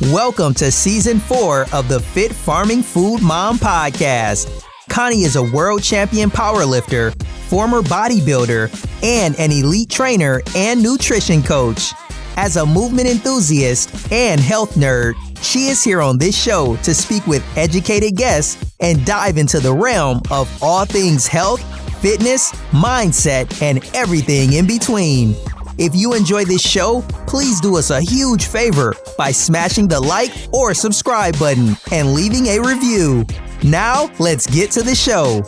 Welcome to Season 4 of the Fit Farming Food Mom Podcast. Connie is a world champion powerlifter, former bodybuilder, and an elite trainer and nutrition coach. As a movement enthusiast and health nerd, she is here on this show to speak with educated guests and dive into the realm of all things health, fitness, mindset, and everything in between. If you enjoy this show, please do us a huge favor by smashing the like or subscribe button and leaving a review. Now, let's get to the show.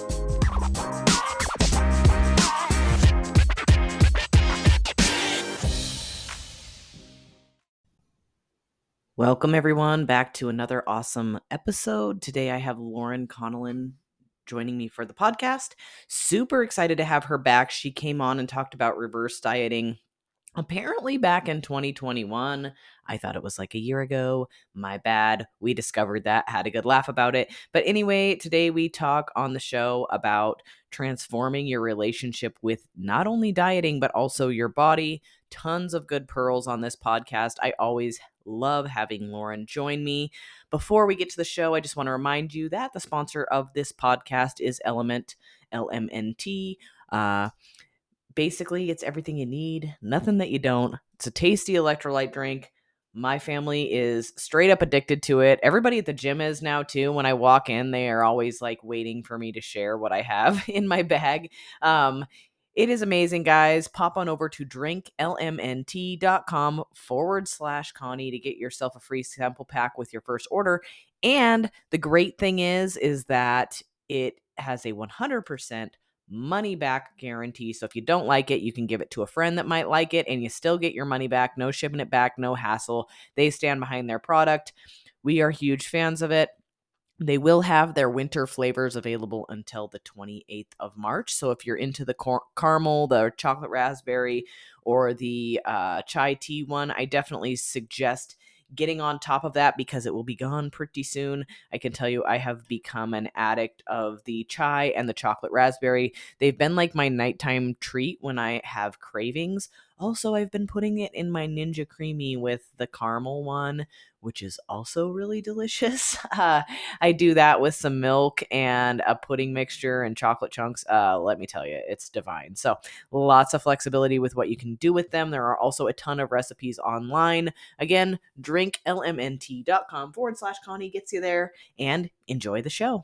Welcome, everyone, back to another awesome episode. Today, I have Lauren Connellan joining me for the podcast. Super excited to have her back. She came on and talked about reverse dieting apparently back in 2021. I thought it was like a year ago. My bad. We discovered that, had a good laugh about it. But anyway, today we talk on the show about transforming your relationship with not only dieting, but also your body. Tons of good pearls on this podcast. I always love having Lauren join me. Before we get to the show, I just want to remind you that the sponsor of this podcast is Element, LMNT. Basically, it's everything you need, nothing that you don't. It's a tasty electrolyte drink. My family is straight up addicted to it. Everybody at the gym is now too. When I walk in, they are always like waiting for me to share what I have in my bag. It is amazing, guys. Pop on over to drinklmnt.com/Connie to get yourself a free sample pack with your first order. And the great thing is that it has a 100% money back guarantee. So if you don't like it, you can give it to a friend that might like it and you still get your money back. No shipping it back, no hassle. They stand behind their product. We are huge fans of it. They will have their winter flavors available until the 28th of March. So if you're into the caramel, the chocolate raspberry, or the chai tea one, I definitely suggest getting on top of that because it will be gone pretty soon. I can tell you I have become an addict of the chai and the chocolate raspberry. They've been like my nighttime treat when I have cravings. Also, I've been putting it in my Ninja Creamy with the caramel one, which is also really delicious. I do that with some milk and a pudding mixture and chocolate chunks. Let me tell you, it's divine. So lots of flexibility with what you can do with them. There are also a ton of recipes online. Again, drinklmnt.com/Connie gets you there, and enjoy the show.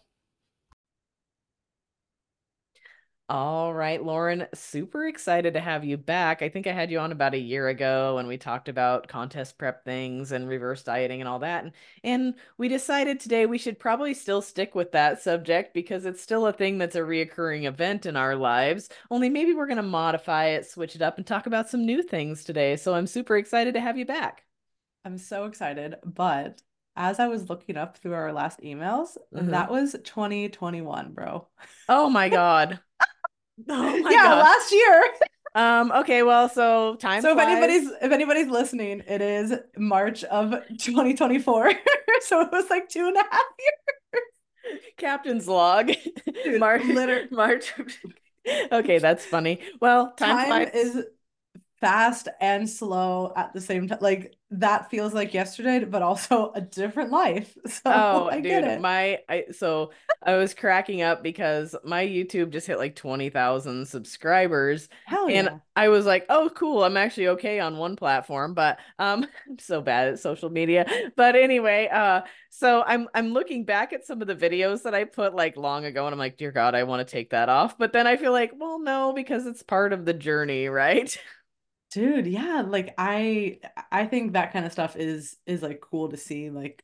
All right, Lauren, super excited to have you back. I think I had you on about a year ago and we talked about contest prep things and reverse dieting and all that. And we decided today we should probably still stick with that subject because it's still a thing that's a reoccurring event in our lives. Only maybe we're going to modify it, switch it up, and talk about some new things today. So I'm super excited to have you back. I'm so excited, but as I was looking up through our last emails, that was 2021, bro. Oh my God. Oh my Yeah, God. last year. Okay, well, so time So flies. if anybody's listening, it is March of 2024. So it was like 2.5 years. Captain's log. Dude, March. Okay, that's funny. Well, time is fast and slow at the same time. Like that feels like yesterday, but also a different life. So I get it. So I was cracking up because my YouTube just hit like 20,000 subscribers. Hell And yeah. I was like, oh, cool. I'm actually okay on one platform, but I'm so bad at social media. But anyway, so I'm looking back at some of the videos that I put like long ago and I'm like, dear God, I want to take that off. But then I feel like, well, no, because it's part of the journey, right? Dude, yeah, like I think that kind of stuff is like cool to see like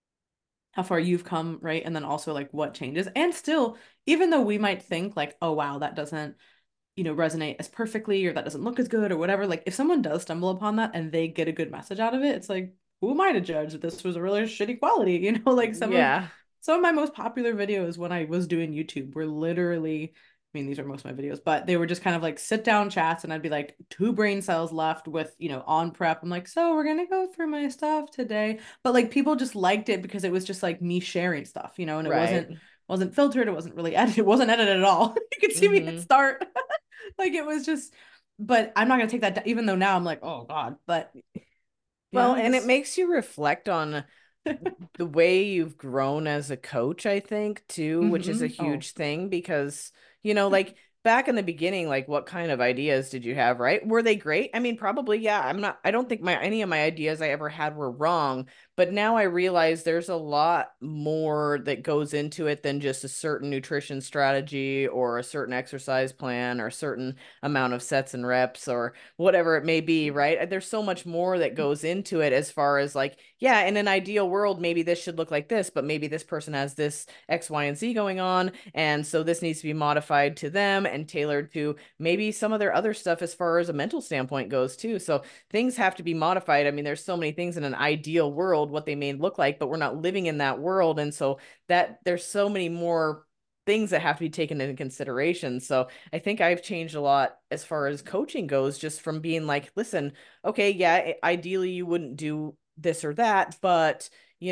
how far you've come, right? And then also like what changes. And still, even though we might think like, oh wow, that doesn't, resonate as perfectly or that doesn't look as good or whatever, like if someone does stumble upon that and they get a good message out of it, it's like, who am I to judge that this was a really shitty quality? Like Yeah. some of my most popular videos when I was doing YouTube were literally, I mean, these are most of my videos, but they were just kind of like sit down chats and I'd be like 2 brain cells left with, on prep. I'm like, so we're gonna go through my stuff today. But like people just liked it because it was just like me sharing stuff, and it Right. wasn't filtered, it wasn't really edited, it wasn't edited at all. You could see me hit start. Like it was just, but I'm not gonna take that even though now I'm like, oh God. But Well, yeah, and it makes you reflect on The way you've grown as a coach, I think, too, which is a Oh, huge thing because, like back in the beginning, like what kind of ideas did you have, right? Were they great? I mean, probably, yeah. I don't think any of my ideas I ever had were wrong, but now I realize there's a lot more that goes into it than just a certain nutrition strategy or a certain exercise plan or a certain amount of sets and reps or whatever it may be, right? There's so much more that goes into it as far as like, yeah, in an ideal world, maybe this should look like this, but maybe this person has this X, Y, and Z going on. And so this needs to be modified to them and tailored to maybe some of their other stuff as far as a mental standpoint goes too. So things have to be modified. I mean, there's so many things in an ideal world, what they may look like, but we're not living in that world. And so that there's so many more things that have to be taken into consideration. So I think I've changed a lot as far as coaching goes, just from being like, listen, okay, yeah, ideally you wouldn't do this or that, but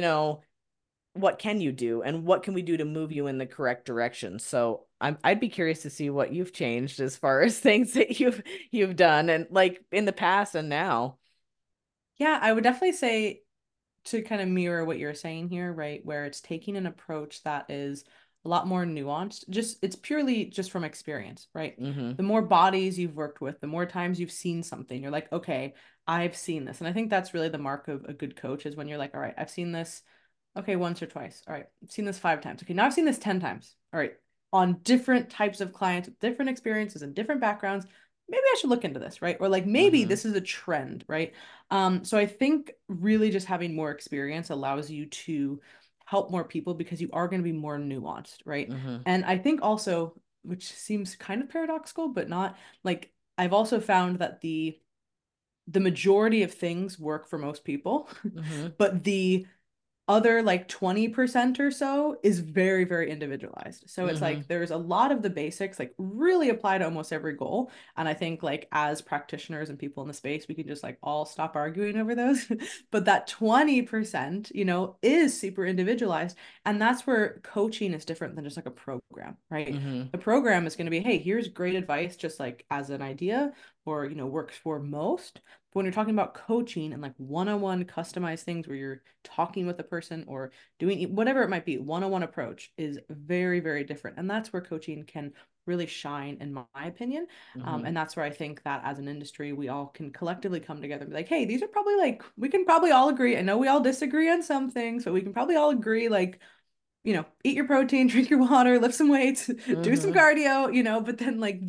what can you do and what can we do to move you in the correct direction? So I'd be curious to see what you've changed as far as things that you've done and like in the past and now. yeah, I would definitely say to kind of mirror what you're saying here, right? Where it's taking an approach that is a lot more nuanced. Just it's purely just from experience, right? Mm-hmm. The more bodies you've worked with, the more times you've seen something, you're like, okay, I've seen this. And I think that's really the mark of a good coach is when you're like, all right, I've seen this, okay, once or twice. All right, I've seen this 5 times. Okay, now I've seen this 10 times. All right, on different types of clients with different experiences and different backgrounds. Maybe I should look into this, right? Or like maybe Mm-hmm. this is a trend, right? So I think really just having more experience allows you to help more people because you are going to be more nuanced, right? Mm-hmm. And I think also, which seems kind of paradoxical, but not, like I've also found that the majority of things work for most people, Mm-hmm. but the other like 20% or so is very, very individualized. So it's Mm-hmm. like there's a lot of the basics like really apply to almost every goal. And I think like as practitioners and people in the space, we can just like all stop arguing over those. But that 20%, is super individualized. And that's where coaching is different than just like a program, right? Mm-hmm. The program is going to be, hey, here's great advice, just like as an idea, or works for most. But when you're talking about coaching and like one-on-one customized things where you're talking with a person or doing whatever it might be, one-on-one approach is very, very different. And that's where coaching can really shine, in my opinion. Mm-hmm. And that's where I think that as an industry, we all can collectively come together and be like, hey, these are probably like, we can probably all agree. I know we all disagree on some things, but we can probably all agree, like, eat your protein, drink your water, lift some weights, do some Mm-hmm. cardio, but then like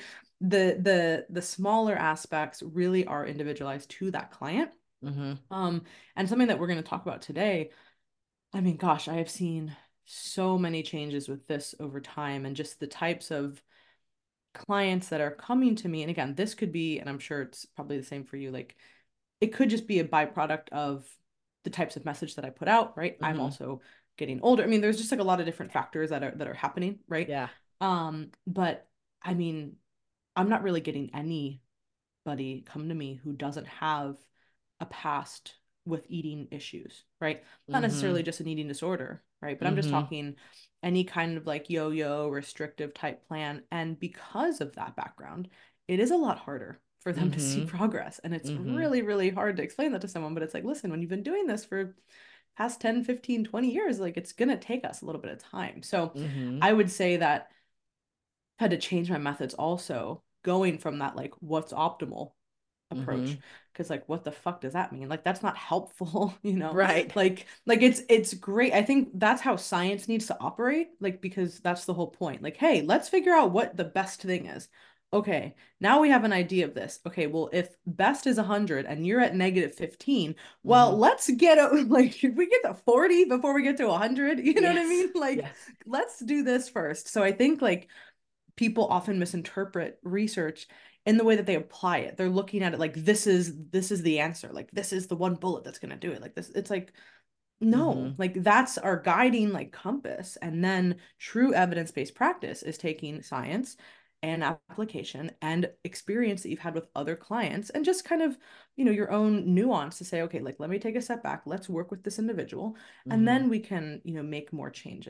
the smaller aspects really are individualized to that client. Mm-hmm. Um, and something that we're going to talk about today, I mean, gosh, I have seen so many changes with this over time and just the types of clients that are coming to me. And again, this could be, and I'm sure it's probably the same for you, like it could just be a byproduct of the types of message that I put out, right? I'm Mm-hmm. also getting older. I mean, there's just like a lot of different factors that are happening, right? Yeah. But I mean, I'm not really getting anybody come to me who doesn't have a past with eating issues, right? Not Mm-hmm. necessarily just an eating disorder, right? But I'm just Mm-hmm. talking any kind of like yo-yo restrictive type plan. And because of that background, it is a lot harder for them to see Mm-hmm. progress. And it's Mm-hmm. really, really hard to explain that to someone. But it's like, listen, when you've been doing this for past 10, 15, 20 years, like it's going to take us a little bit of time. So Mm-hmm. I would say that I had to change my methods also, going from that like what's optimal Mm-hmm. approach, because like what the fuck does that mean? Like that's not helpful. Right. Like it's great. I think that's how science needs to operate, like because that's the whole point. Like, hey, let's figure out what the best thing is. Okay, now we have an idea of this. Okay, well, if best is 100 and you're at -15, well, Mm-hmm. let's get like should we get to 40 before we get to 100? You know what I Yes. mean? Like, Yes. let's do this first. So I think like people often misinterpret research in the way that they apply it. They're looking at it like this is the answer. Like this is the one bullet that's going to do it. Like this it's like no, Mm-hmm. like that's our guiding like compass. And then true evidence-based practice is taking science and application and experience that you've had with other clients and just kind of, your own nuance to say, okay, like let me take a step back. Let's work with this individual and Mm-hmm. then we can, make more changes.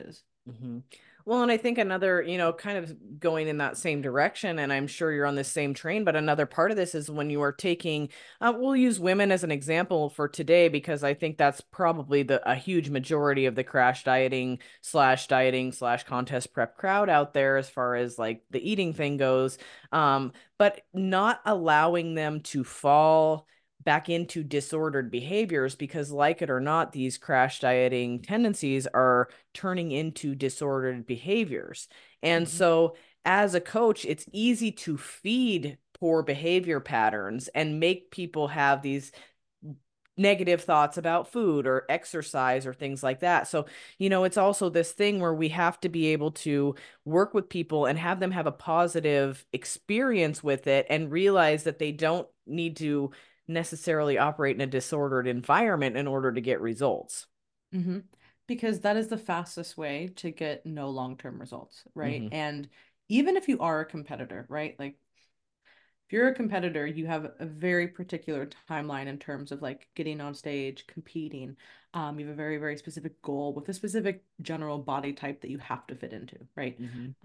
Hmm. Well, and I think another, kind of going in that same direction, and I'm sure you're on the same train, but another part of this is when you are taking, we'll use women as an example for today, because I think that's probably a huge majority of the crash dieting slash contest prep crowd out there as far as like the eating thing goes. But not allowing them to fall back into disordered behaviors, because like it or not, these crash dieting tendencies are turning into disordered behaviors. And Mhm. so as a coach, it's easy to feed poor behavior patterns and make people have these negative thoughts about food or exercise or things like that. So, it's also this thing where we have to be able to work with people and have them have a positive experience with it and realize that they don't need to necessarily operate in a disordered environment in order to get results. Mm-hmm. Because that is the fastest way to get no long-term results, right? Hmm. And even if you are a competitor, right? Like if you're a competitor, you have a very particular timeline in terms of like getting on stage, competing. You have a very, very specific goal with a specific general body type that you have to fit into, right? Hmm.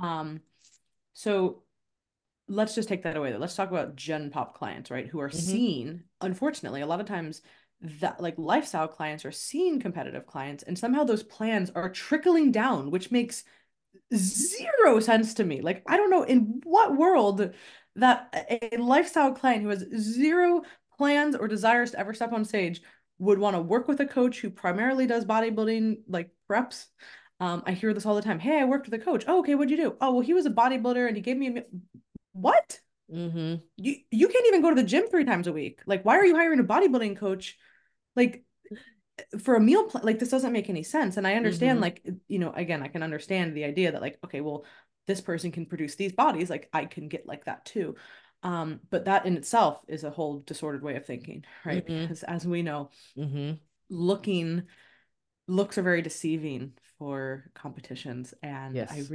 So let's just take that away. Let's talk about Gen Pop clients, right? Who are Hmm. seen, unfortunately, a lot of times that like lifestyle clients are seeing competitive clients, and somehow those plans are trickling down, which makes zero sense to me. Like, I don't know in what world that a lifestyle client who has zero plans or desires to ever step on stage would want to work with a coach who primarily does bodybuilding like preps. I hear this all the time. Hey, I worked with a coach. Oh, okay, what'd you do? Oh, well, he was a bodybuilder and he gave me a what? Hmm. You can't even go to the gym 3 times a week. Like, why are you hiring a bodybuilding coach? Like, for a meal plan, like this doesn't make any sense. And I understand, Hmm. like, again, I can understand the idea that, like, okay, well, this person can produce these bodies, like I can get like that too. But that in itself is a whole disordered way of thinking, right? Hmm. Because as we know, Hmm. looking looks are very deceiving for competitions. And Yes.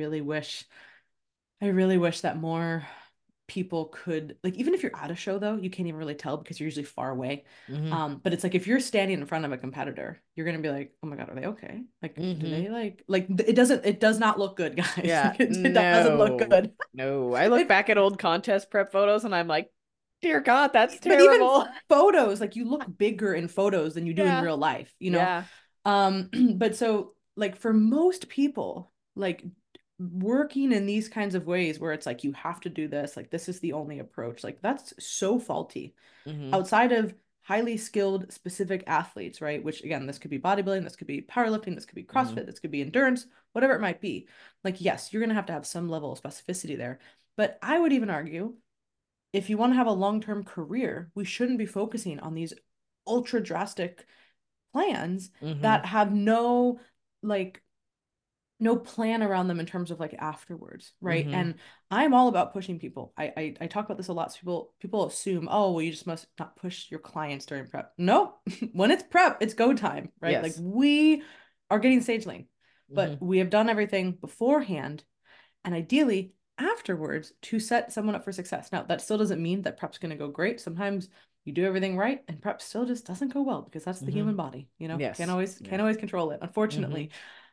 I really wish that more people could, like, even if you're at a show though, you can't even really tell because you're usually far away. Hmm. But it's like if you're standing in front of a competitor, you're gonna be like, oh my God, are they okay? Like, do Hmm. they like it does not look good, guys. Yeah. Like it doesn't look No. good. No. I look It, back at old contest prep photos and I'm like, dear God, that's but even terrible. photos, like you look bigger in photos than you do in Yeah. real life, you know? Yeah. But so like for most people, like working in these kinds of ways where it's like you have to do this, like this is the only approach, like that's so faulty. Hmm. Outside of highly skilled specific athletes, right? Which again, this could be bodybuilding, this could be powerlifting, this could be Hmm. CrossFit, this could be endurance, whatever it might be. Like, yes, you're gonna have some level of specificity there. But I would even argue if you want to have a long-term career, we shouldn't be focusing on these ultra drastic plans Hmm. that have like no plan around them in terms of like afterwards, right? Hmm. And I'm all about pushing people. I talk about this a lot. So people assume, oh, well, you just must not push your clients during prep. No, when it's prep, it's go time, right? Like Yes. we are getting stage lane, but Hmm. we have done everything beforehand and ideally afterwards to set someone up for success. Now, that still doesn't mean that prep's going to go great. Sometimes you do everything right and prep still just doesn't go well because that's the Hmm. human body, Yes. can't Yeah. always control it, Hmm. unfortunately.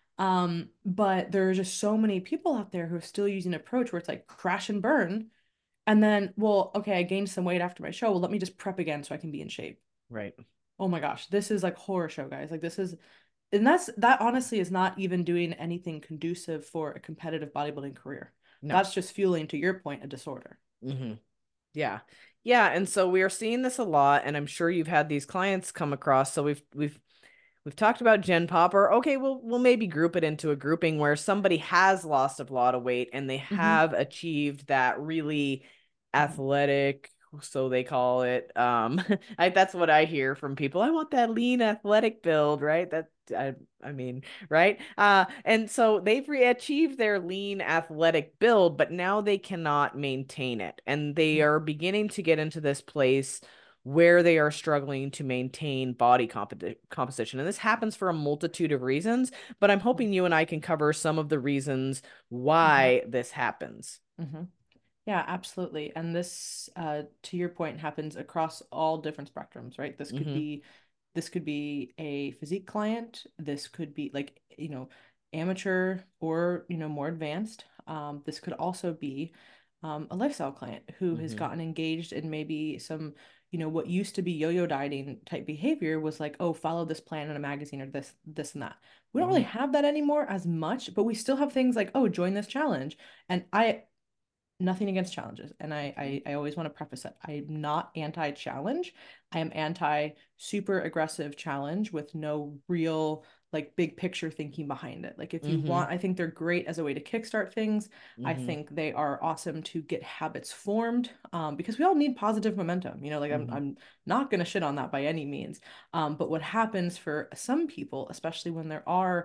But there are just so many people out there who are still using an approach where it's like crash and burn. And then, well, okay, I gained some weight after my show. Well, let me just prep again so I can be in shape. Right. Oh my gosh, this is like horror show, guys. Like this is, and that honestly is not even doing anything conducive for a competitive bodybuilding career. No. That's just fueling, to your point, a disorder. Hmm. Yeah. Yeah. And so we are seeing this a lot, and I'm sure you've had these clients come across. So we've talked about Gen Pop, or okay, we'll maybe group it into a grouping where somebody has lost a lot of weight and they Mm-hmm. have achieved that really Mm-hmm. athletic, so they call it. That's what I hear from people. I want that lean athletic build, right? I mean, right? And so they've achieved their lean athletic build, but now they cannot maintain it, and they are beginning to get into this place where they are struggling to maintain body composition. And this happens for a multitude of reasons, but I'm hoping you and I can cover some of the reasons Mm-hmm. why this happens. Mm-hmm. Yeah, absolutely. And this, to your point, happens across all different spectrums, right? Hmm. This could be a physique client. This could be like, amateur or, more advanced. This could also be a lifestyle client who has Mm-hmm. gotten engaged in maybe some, what used to be yo-yo dieting type behavior was like, oh, follow this plan in a magazine or this and that. We don't really Mm-hmm. have that anymore as much, but we still have things like, oh, join this challenge. And nothing against challenges. And I always want to preface it. I'm not anti-challenge. I am anti super aggressive challenge with no real like big picture thinking behind it. Like if you Mm-hmm. want, I think they're great as a way to kickstart things. I Mm-hmm. think they are awesome to get habits formed because we all need positive momentum. Like I'm, Mm-hmm. I'm not going to shit on that by any means. But what happens for some people, especially when there are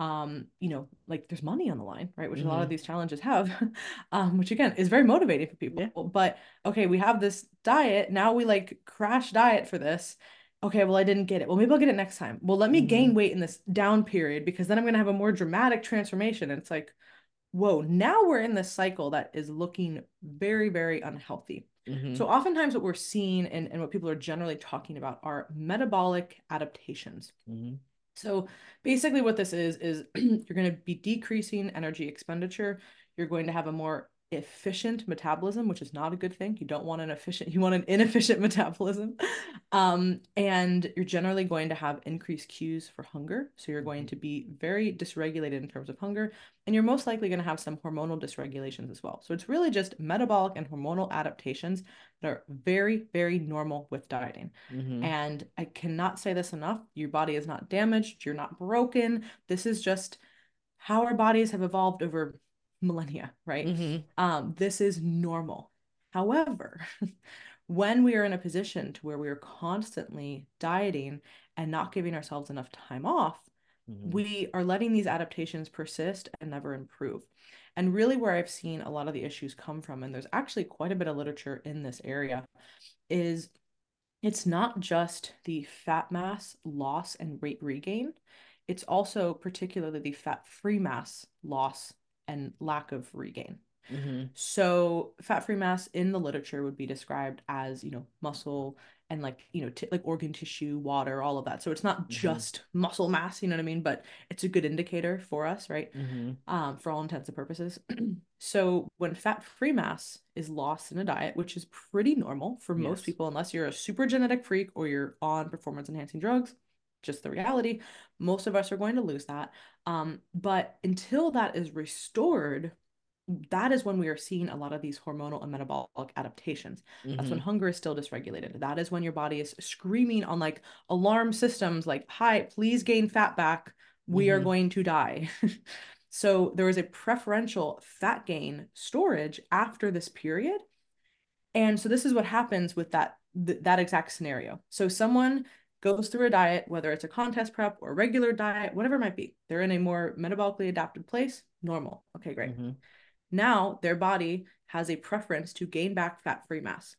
like there's money on the line, right? Which a lot Mm-hmm. of these challenges have, which again is very motivating for people. Yeah. But okay, we have this diet. Now we like crash diet for this. Okay, well, I didn't get it. Well, maybe I'll get it next time. Well, let me Mm-hmm. gain weight in this down period because then I'm going to have a more dramatic transformation. And it's like, whoa, now we're in this cycle that is looking very, very unhealthy. Mm-hmm. So, oftentimes, what we're seeing and what people are generally talking about are metabolic adaptations. Mm-hmm. So basically what this is you're going to be decreasing energy expenditure. You're going to have a more efficient metabolism, which is not a good thing. You don't want you want an inefficient metabolism. And you're generally going to have increased cues for hunger. So you're going Mm-hmm. to be very dysregulated in terms of hunger, and you're most likely going to have some hormonal dysregulations as well. So it's really just metabolic and hormonal adaptations that are very, very normal with dieting. Mm-hmm. And I cannot say this enough. Your body is not damaged. You're not broken. This is just how our bodies have evolved over millennia, right? Mm-hmm. This is normal. However, when we are in a position to where we are constantly dieting and not giving ourselves enough time off, Mm-hmm. we are letting these adaptations persist and never improve. And really, where I've seen a lot of the issues come from, and there's actually quite a bit of literature in this area, is it's not just the fat mass loss and weight regain, it's also particularly the fat-free mass loss and lack of regain. Mm-hmm. So fat-free mass in the literature would be described as, muscle and like, like organ tissue, water, all of that. So it's not Mm-hmm. just muscle mass, you know what I mean? But it's a good indicator for us, right? Mm-hmm. For all intents and purposes. So when fat-free mass is lost in a diet, which is pretty normal for most Yes. people, unless you're a super genetic freak or you're on performance enhancing drugs, just the reality, most of us are going to lose that. But until that is restored, that is when we are seeing a lot of these hormonal and metabolic adaptations. That's when Mm-hmm. hunger is still dysregulated. That is when your body is screaming on like alarm systems like, hi, please gain fat back. We are Mm-hmm. going to die. So there is a preferential fat gain storage after this period. And so this is what happens with that exact scenario. So someone goes through a diet, whether it's a contest prep or a regular diet, whatever it might be. They're in a more metabolically adapted place, normal. Okay, great. Mm-hmm. Now their body has a preference to gain back fat-free mass.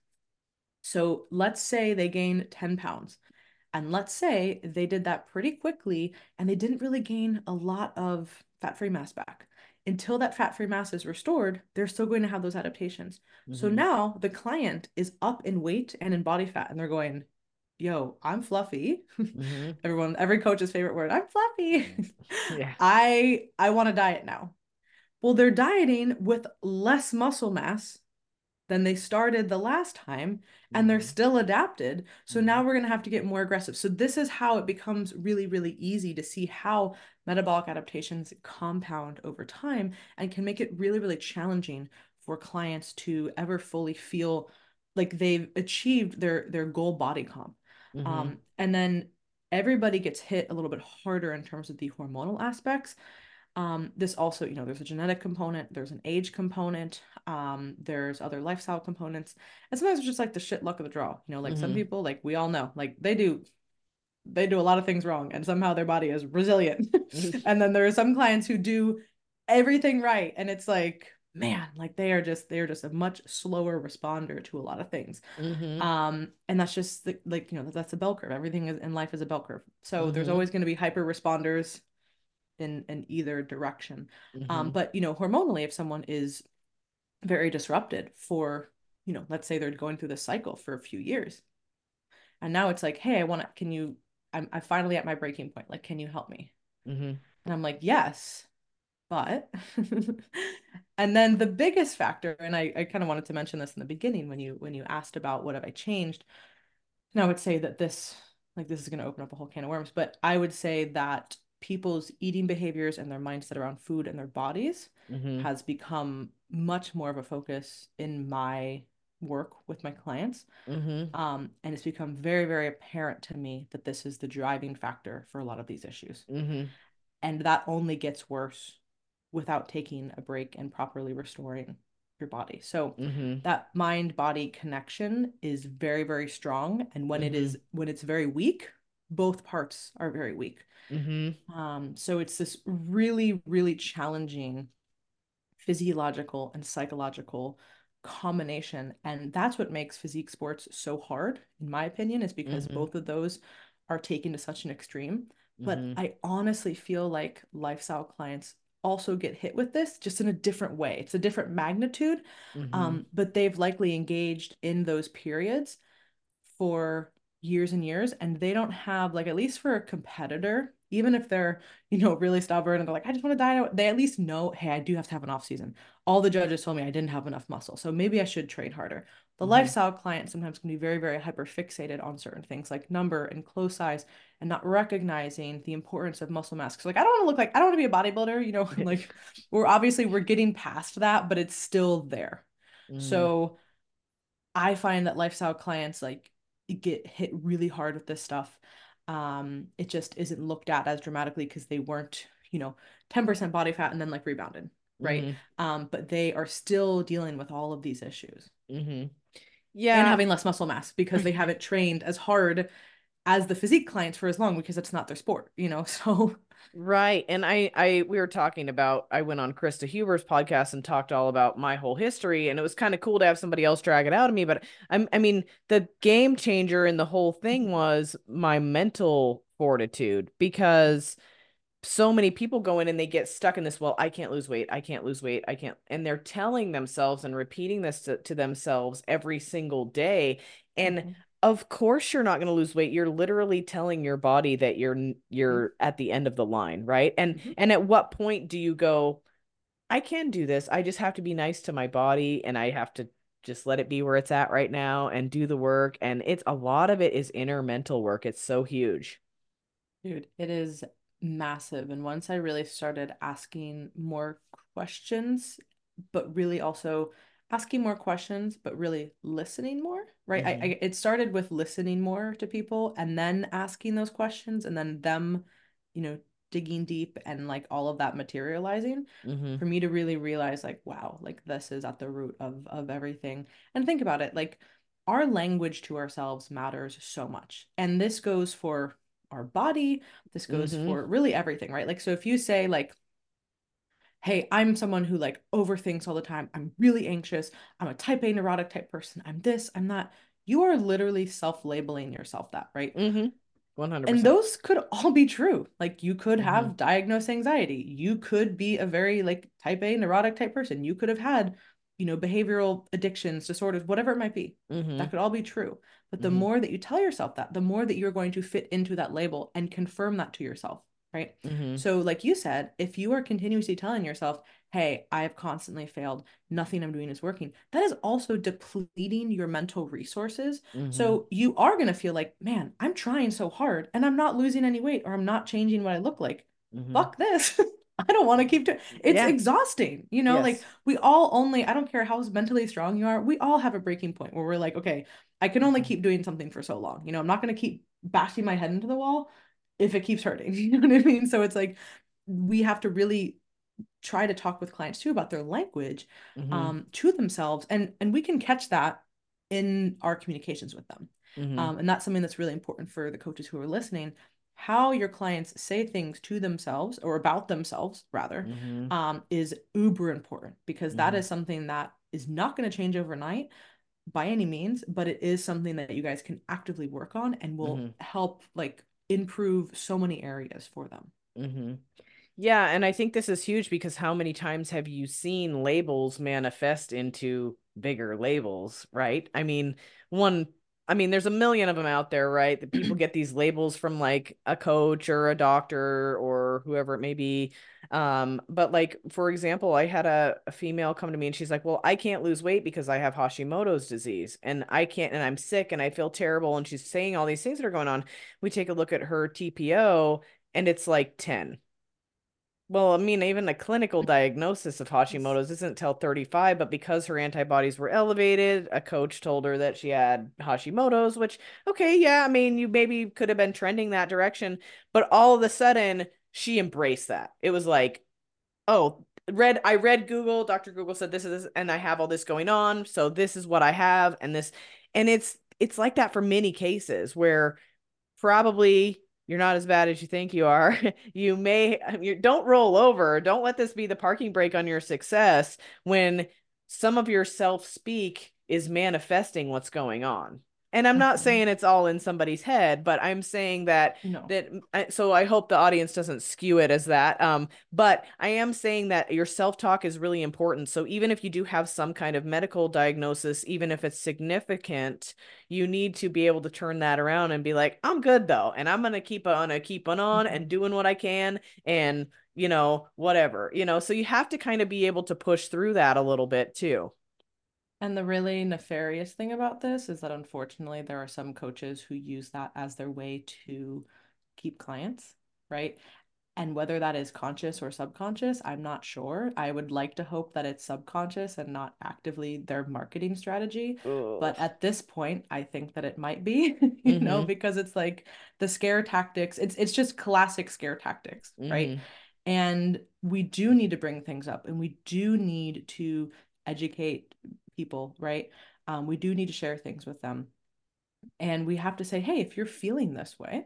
So let's say they gain 10 pounds. And let's say they did that pretty quickly and they didn't really gain a lot of fat-free mass back. Until that fat-free mass is restored, they're still going to have those adaptations. So Mm-hmm. now the client is up in weight and in body fat, and they're going, yo, I'm fluffy. Mm-hmm. Every coach's favorite word, I'm fluffy. Yeah. I want to diet now. Well, they're dieting with less muscle mass than they started the last time, and they're Mm-hmm. still adapted. So Mm-hmm. now we're going to have to get more aggressive. So this is how it becomes really, really easy to see how metabolic adaptations compound over time and can make it really, really challenging for clients to ever fully feel like they've achieved their goal body comp. Mm-hmm. And then everybody gets hit a little bit harder in terms of the hormonal aspects. This also, there's a genetic component, there's an age component, there's other lifestyle components, and sometimes it's just like the shit luck of the draw. Like some Mm-hmm. people, like we all know, like they do a lot of things wrong, and somehow their body is resilient. And then there are some clients who do everything right, and it's like, man, like they are just a much slower responder to a lot of things. Mm-hmm. And that's just like that's a bell curve. Everything in life is a bell curve. So there's Mm-hmm. always going to be hyper responders in either direction. Mm-hmm. But hormonally, if someone is very disrupted for, let's say they're going through this cycle for a few years, and now it's like, hey, I want to, can you, I'm finally at my breaking point. Like, can you help me? Mm-hmm. And I'm like, yes. But and then the biggest factor, and I kind of wanted to mention this in the beginning when you asked about what have I changed, and I would say that this is going to open up a whole can of worms, but I would say that people's eating behaviors and their mindset around food and their bodies Mm-hmm. has become much more of a focus in my work with my clients. Mm-hmm. And it's become very, very apparent to me that this is the driving factor for a lot of these issues. Mm-hmm. And that only gets worse without taking a break and properly restoring your body. So Mm-hmm. that mind body connection is very, very strong. And Mm-hmm. when it's very weak, both parts are very weak. Mm-hmm. So it's this really, really challenging physiological and psychological combination. And that's what makes physique sports so hard, in my opinion, is because Mm-hmm. both of those are taken to such an extreme. But Mm-hmm. I honestly feel like lifestyle clients also get hit with this just in a different way. It's a different magnitude, Mm-hmm. but they've likely engaged in those periods for years and years, and they don't have, like, at least for a competitor, even if they're really stubborn and they're like, I just want to diet, they at least know, hey, I do have to have an off season. All the judges told me I didn't have enough muscle, so maybe I should train harder. The Mm-hmm. lifestyle client sometimes can be very, very hyper fixated on certain things like number and clothes size, and not recognizing the importance of muscle mass. Because, like, I don't want to look like, I don't want to be a bodybuilder, like, we're getting past that, but it's still there. Mm-hmm. So I find that lifestyle clients like get hit really hard with this stuff. It just isn't looked at as dramatically because they weren't, 10% body fat and then like rebounded, right? Mm-hmm. But they are still dealing with all of these issues Mm-hmm. and Yeah. having less muscle mass because they haven't trained as hard as the physique clients for as long because it's not their sport. So Right. And we were talking about, I went on Krista Huber's podcast and talked all about my whole history. And it was kind of cool to have somebody else drag it out of me. But I mean, the game changer in the whole thing was my mental fortitude, because so many people go in and they get stuck in this, well, I can't lose weight. I can't lose weight. I can't. And they're telling themselves and repeating this to themselves every single day. And Mhm, of course you're not going to lose weight. You're literally telling your body that mhm, you're at the end of the line, right? And mhm. at what point do you go, I can do this. I just have to be nice to my body, and I have to just let it be where it's at right now and do the work. And it's a lot of it is inner mental work. It's so huge. Dude, it is massive. And once I really started asking more questions, but really also asking more questions, but really listening more, right? Hmm. It started with listening more to people and then asking those questions and then them, you know, digging deep and like all of that materializing Hmm. for me to really realize like, wow, like this is at the root of everything. And think about it, like our language to ourselves matters so much. And this goes for our body, this goes Hmm. for really everything, right? Like, so if you say like, hey, I'm someone who like overthinks all the time, I'm really anxious, I'm a type A neurotic type person, I'm this, I'm that, you are literally self-labeling yourself that, right? Hmm. And 100%. those could all be true. Like you could Hmm. have diagnosed anxiety. You could be a very like type A neurotic type person. You could have had, behavioral addictions, disorders, whatever it might be. That Hmm. could all be true. But the Hmm. more that you tell yourself that, the more that you're going to fit into that label and confirm that to yourself, right? Hmm. So, like you said, if you are continuously telling yourself, hey, I have constantly failed, nothing I'm doing is working, that is also depleting your mental resources. Hmm. So you are going to feel like, man, I'm trying so hard and I'm not losing any weight or I'm not changing what I look like. Hmm. Fuck this. I don't want to keep doing it's Yeah. exhausting, like Yes. we all only, I don't care how mentally strong you are, we all have a breaking point where we're like, okay, I can only Hmm. keep doing something for so long. I'm not going to keep bashing my head into the wall if it keeps hurting. You know what I mean? So it's like we have to really try to talk with clients too about their language Hmm. to themselves, and we can catch that in our communications with them. Hmm. And that's something that's really important for the coaches who are listening. How your clients say things to themselves or about themselves, rather, Hmm. is uber important because that Hmm. is something that is not going to change overnight by any means, but it is something that you guys can actively work on and will Hmm. help like improve so many areas for them. Hmm. Yeah, and I think this is huge because how many times have you seen labels manifest into bigger labels, right? One, there's a million of them out there, right? That people get these labels from like a coach or a doctor or whoever it may be. But like, for example, I had a female come to me and she's like, well, I can't lose weight because I have Hashimoto's disease and I can't, and I'm sick and I feel terrible. And she's saying all these things that are going on. We take a look at her TPO and it's like 10. Well, I mean, even a clinical diagnosis of Hashimoto's isn't till 35, but because her antibodies were elevated, a coach told her that she had Hashimoto's, which, okay, yeah, I mean, you maybe could have been trending that direction, but all of a sudden, she embraced that. It was like, oh, I read Google, Dr. Google said this is, and I have all this going on, so this is what I have, and this, and it's like that for many cases where probably you're not as bad as you think you are. Don't roll over. Don't let this be the parking brake on your success when some of your self speak is manifesting what's going on. And I'm not saying it's all in somebody's head, but I'm saying that No. so I hope the audience doesn't skew it as that. But I am saying that your self-talk is really important. So even if you do have some kind of medical diagnosis, even if it's significant, you need to be able to turn that around and be like, I'm good though, and I'm gonna keep on and doing what I can, and whatever. So you have to kind of be able to push through that a little bit too. And the really nefarious thing about this is that unfortunately there are some coaches who use that as their way to keep clients, right? And whether that is conscious or subconscious, I'm not sure. I would like to hope that it's subconscious and not actively their marketing strategy. Ugh. But at this point, I think that it might be, Mm-hmm. because it's like the scare tactics. It's just classic scare tactics, right? Mm-hmm. And we do need to bring things up and we do need to educate people, right? We do need to share things with them. And we have to say, hey, if you're feeling this way,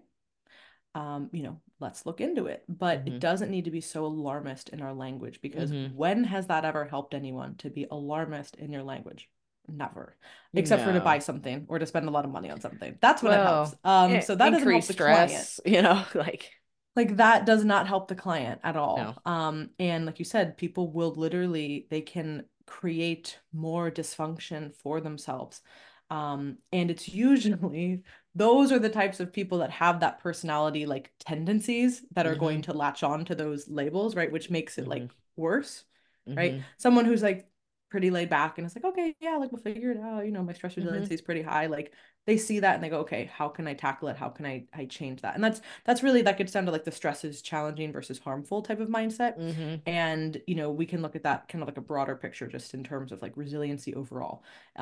let's look into it. But Mm-hmm. it doesn't need to be so alarmist in our language because Mm-hmm. when has that ever helped anyone to be alarmist in your language? Never. Except for to buy No. something or to spend a lot of money on something. That's when it helps. Well, So that doesn't help increased the client. stress, like, Like that does not help the client at no. all. And like you said, people will literally, they can create more dysfunction for themselves. And it's usually those are the types of people that have that personality like tendencies that are Mm-hmm. going to latch on to those labels, right? Which makes it Mm-hmm. like worse, right? Mm-hmm. Someone who's like pretty laid back and it's like, okay, yeah, like we'll figure it out. My stress Mm-hmm. resiliency is pretty high. Like they see that and they go, okay, how can I tackle it? How can I change that? And that's really, that gets down to like the stress is challenging versus harmful type of mindset. Mm-hmm. And we can look at that kind of like a broader picture just in terms of like resiliency overall.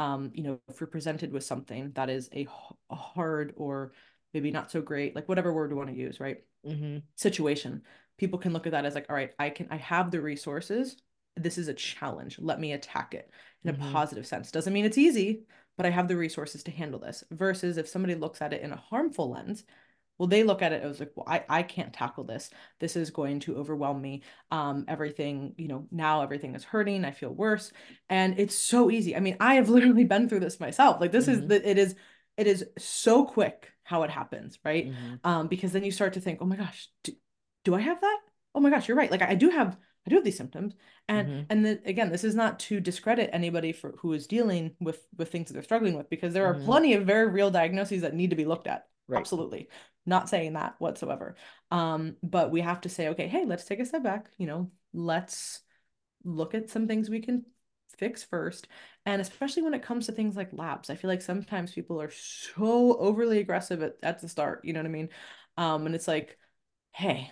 If you're presented with something that is a hard or maybe not so great, like whatever word we want to use, right? Mm-hmm. Situation, people can look at that as like, all right, I have the resources. This is a challenge. Let me attack it in a Mm-hmm. positive sense. Doesn't mean it's easy, but I have the resources to handle this. Versus if somebody looks at it in a harmful lens, well, they look at it as like, well, I can't tackle this. This is going to overwhelm me. Everything, now everything is hurting. I feel worse. And it's so easy. I mean, I have literally been through this myself. Like this is Mm-hmm. the it is so quick how it happens, right? Mm-hmm. Because then you start to think, oh my gosh, do I have that? Oh my gosh, you're right. Like I do have these symptoms. And Mm-hmm. again, this is not to discredit anybody for who is dealing with things that they're struggling with, because there are Mm-hmm. plenty of very real diagnoses that need to be looked at. Right. Absolutely. Not saying that whatsoever. But we have to say, okay, hey, let's take a step back, let's look at some things we can fix first. And especially when it comes to things like labs, I feel like sometimes people are so overly aggressive at the start, you know what I mean? And it's like, hey,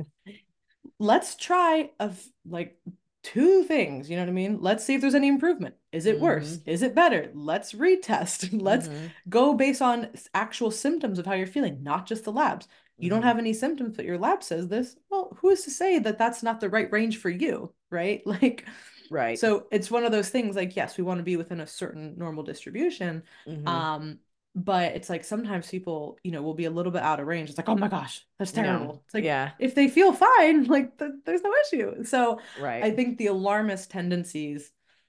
let's try like two things, you know what I mean? Let's see if there's any improvement. Is it Mm-hmm. worse? Is it better? Let's retest. Let's Mm-hmm. go based on actual symptoms of how you're feeling, not just the labs. You don't Mm-hmm. have any symptoms, but your lab says this. Well, who is to say that that's not the right range for you, right? Like, Right. so it's one of those things like, yes, we want to be within a certain normal distribution. Mm-hmm. Um, but it's like sometimes people, will be a little bit out of range. It's like, oh my gosh, that's No. terrible. It's like Yeah. if they feel fine, like there's no issue. So Right. I think the alarmist tendencies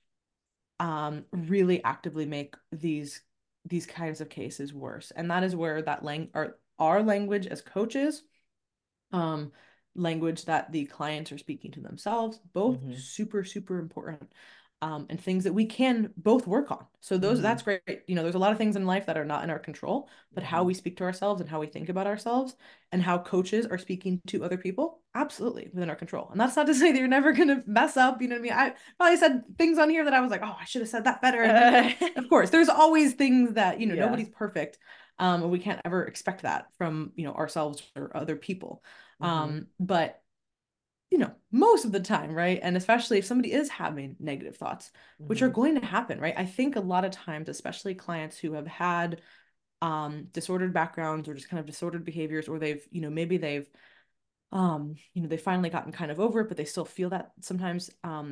really actively make these kinds of cases worse. And that is where that our language as coaches, um, language that the clients are speaking to themselves, both Mm-hmm. super, super important. and things that we can both work on. So Mm-hmm. that's great. There's a lot of things in life that are not in our control, but how Mm-hmm. we speak to ourselves and how we think about ourselves and how coaches are speaking to other people, absolutely within our control. And that's not to say that you're never gonna mess up. You know what I mean? I probably said things on here that I was like, oh, I should have said that better. And of course, there's always things that, Yeah. nobody's perfect. And we can't ever expect that from, ourselves or other people. Mm-hmm. But most of the time, right? And especially if somebody is having negative thoughts, which are Mm-hmm. going to happen, right? I think a lot of times, especially clients who have had disordered backgrounds or just kind of disordered behaviors, or they've, maybe they've they've finally gotten kind of over it, but they still feel that sometimes.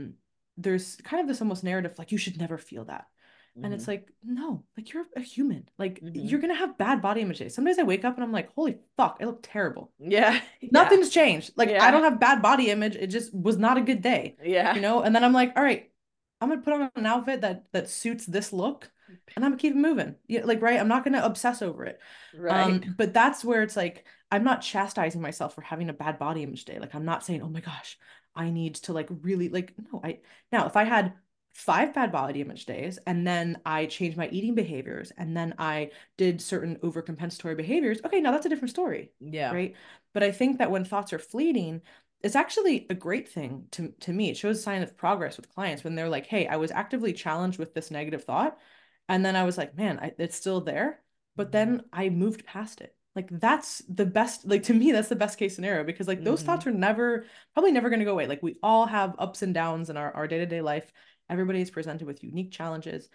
There's kind of this almost narrative like you should never feel that. And Mm-hmm. it's like, no, like you're a human. Like Mm-hmm. you're gonna have bad body image days. Some days I wake up and I'm like, holy fuck, I look terrible. Yeah. Yeah. Nothing's changed. Like I Yeah. don't have bad body image. It just was not a good day, Yeah. And then I'm like, all right, I'm gonna put on an outfit that suits this look, and I'm gonna keep it moving. Yeah, like right, I'm not gonna obsess over it. Right. But that's where it's like I'm not chastising myself for having a bad body image day. Like I'm not saying, oh my gosh, I need to like really like no. I now if I had 5 bad body image days and then I changed my eating behaviors and then I did certain overcompensatory behaviors, okay, now that's a different story, Yeah. right? But I think that when thoughts are fleeting, it's actually a great thing to me. It shows a sign of progress with clients when they're like, hey, I was actively challenged with this negative thought. And then I was like, man, it's still there. But Mm-hmm. then I moved past it. Like that's the best, like to me, that's the best case scenario because like those Mm-hmm. thoughts are probably never going to go away. Like we all have ups and downs in our day-to-day life. Everybody is presented with unique challenges.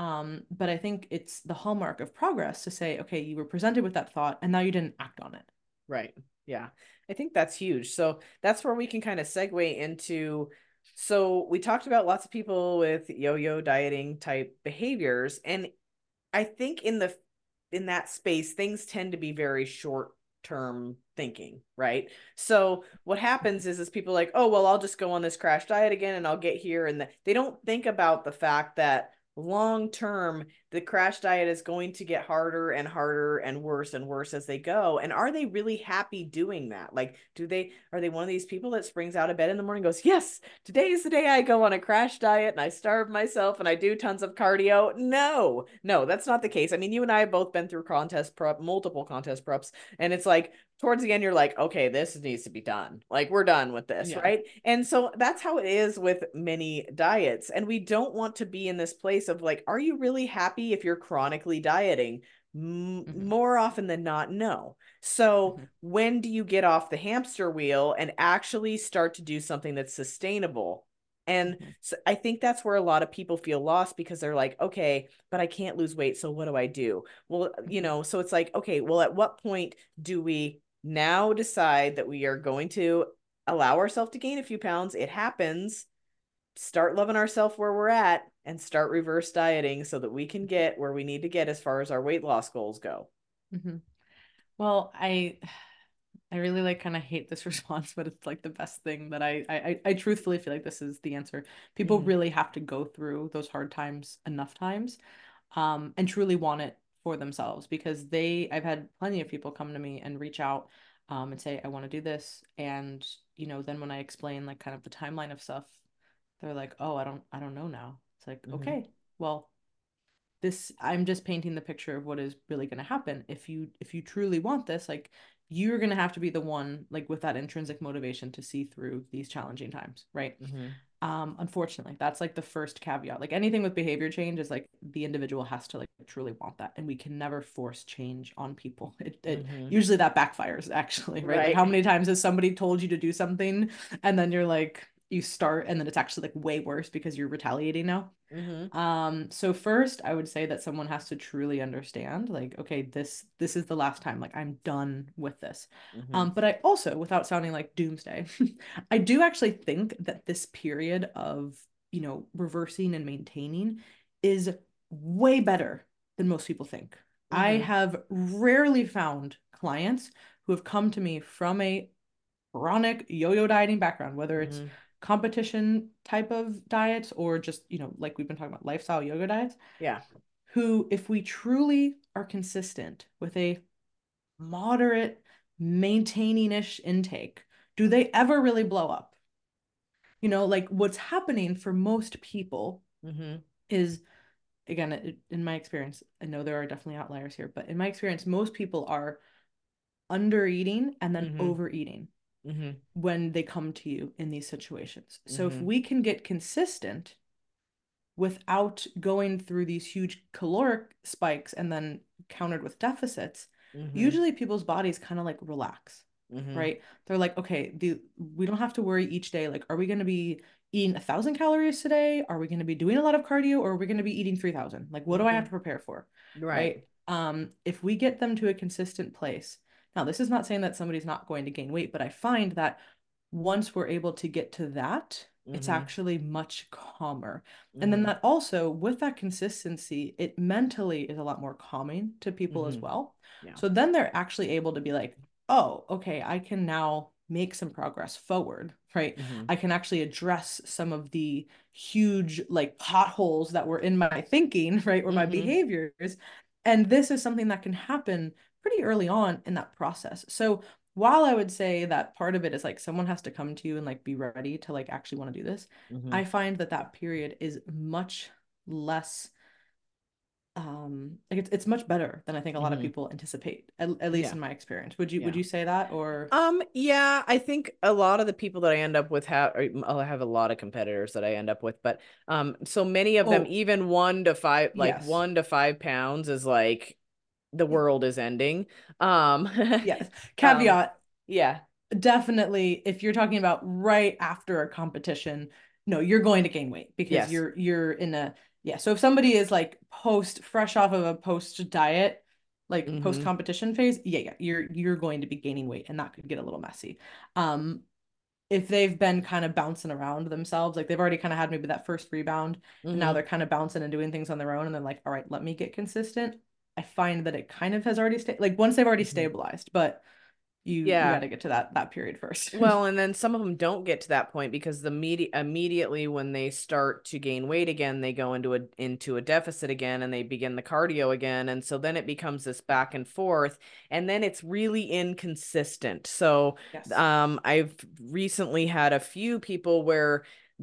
But I think it's the hallmark of progress to say, okay, you were presented with that thought and now you didn't act on it. Right. Yeah. I think that's huge. So that's where we can kind of segue into. So we talked about lots of people with yo-yo dieting type behaviors. And I think in that space, things tend to be very short term thinking, right? So what happens is people like, oh, well, I'll just go on this crash diet again and I'll get here. And they don't think about the fact that long term, the crash diet is going to get harder and harder and worse as they go. And are they really happy doing that? Like, are they one of these people that springs out of bed in the morning and goes, yes, today is the day I go on a crash diet and I starve myself and I do tons of cardio? No, no, that's not the case. I mean, you and I have both been through contest prep, multiple contest preps, and it's like towards the end, you're like, okay, this needs to be done. Like, we're done with this, Yeah. right? And so that's how it is with many diets. And we don't want to be in this place of like, are you really happy if you're chronically dieting? Mm-hmm. More often than not, no. So Mm-hmm. when do you get off the hamster wheel and actually start to do something that's sustainable? And Mm-hmm. so I think that's where a lot of people feel lost because they're like, okay, but I can't lose weight. So what do I do? Well, Mm-hmm. so it's like, okay, well, at what point do we now decide that we are going to allow ourselves to gain a few pounds? It happens. Start loving ourselves where we're at and start reverse dieting so that we can get where we need to get as far as our weight loss goals go. Mm-hmm. Well, I really like kind of hate this response, but it's like the best thing that I truthfully feel like this is the answer. People Mm-hmm. really have to go through those hard times enough times, and truly want it for themselves because I've had plenty of people come to me and reach out, and say, I want to do this. And, then when I explain like kind of the timeline of stuff, they're like, oh, I don't know now. It's like, Mm-hmm. okay, well, I'm just painting the picture of what is really going to happen if you truly want this, like you're going to have to be the one like with that intrinsic motivation to see through these challenging times, right? Mm-hmm. Unfortunately that's like the first caveat. Like anything with behavior change is like the individual has to like truly want that, and we can never force change on people. It Mm-hmm. usually that backfires actually, right? Like how Right. many times has somebody told you to do something and then you're like you start and then it's actually like way worse because you're retaliating now. Mm-hmm. So first I would say that someone has to truly understand, like, okay, this is the last time, like I'm done with this. Mm-hmm. But I also, without sounding like doomsday, I do actually think that this period of, reversing and maintaining is way better than most people think. I Mm-hmm. have rarely found clients who have come to me from a chronic yo-yo dieting background, whether it's Mm-hmm. competition type of diets or just, like we've been talking about lifestyle yoga diets, Yeah. who, if we truly are consistent with a moderate maintaining-ish intake, do they ever really blow up? Like what's happening for most people Mhm. is, again, in my experience, I know there are definitely outliers here, but in my experience, most people are under eating and then Mhm. overeating Mhm. when they come to you in these situations. So if Mhm. we can get consistent without going through these huge caloric spikes and then countered with deficits, Mhm. usually people's bodies kind of like relax, Mhm. right? They're like, okay, we don't have to worry each day. Like, are we going to be eating 1,000 calories today? Are we going to be doing a lot of cardio, or are we going to be eating 3,000? Like, what do I have Mhm. to prepare for? Right. Right? If we get them to a consistent place, now this is not saying that somebody's not going to gain weight, but I find that once we're able to get to that, it's Mhm. actually much calmer. And then Mhm. that also, with that consistency, it mentally is a lot more calming to people as Mhm. well. Yeah. So then they're actually able to be like, oh, okay, I can now make some progress forward, right? Mhm. I can actually address some of the huge like potholes that were in my thinking, right? Or my Mhm. behaviors. And this is something that can happen pretty early on in that process. So while I would say that part of it is like someone has to come to you and like be ready to like actually want to do this, I Mhm. find that that period is much less like it's much better than I think a lot of Mhm. people anticipate, at least Yeah. in my experience. Would Yeah. you say that, or Yeah, I think a lot of the people that I end up with I have a lot of competitors that I end up with, but so many of them, oh, even 1 to 5, like yes. 1 to 5 pounds is like the Yep. world is ending. Um, Yes. um, Caveat, yeah, definitely if you're talking about right after a competition, no, you're going to gain weight because yes. you're in a, yeah. So if somebody is like fresh off of a post diet, like post Mm-hmm. competition phase, yeah, you're going to be gaining weight, and that could get a little messy. Um, if they've been kind of bouncing around themselves, like they've already kind of had maybe that first rebound, and now Mm-hmm. they're kind of bouncing and doing things on their own, and they're like, all right, let me get consistent. I find that it kind of has already stayed, like once they've already Mm-hmm. stabilized, but you got Yeah. to get to that period first. Well, and then some of them don't get to that point because immediately when they start to gain weight again, they go into a deficit again and they begin the cardio again, and so then it becomes this back and forth, and then it's really inconsistent. So, Yes. I've recently had a few people where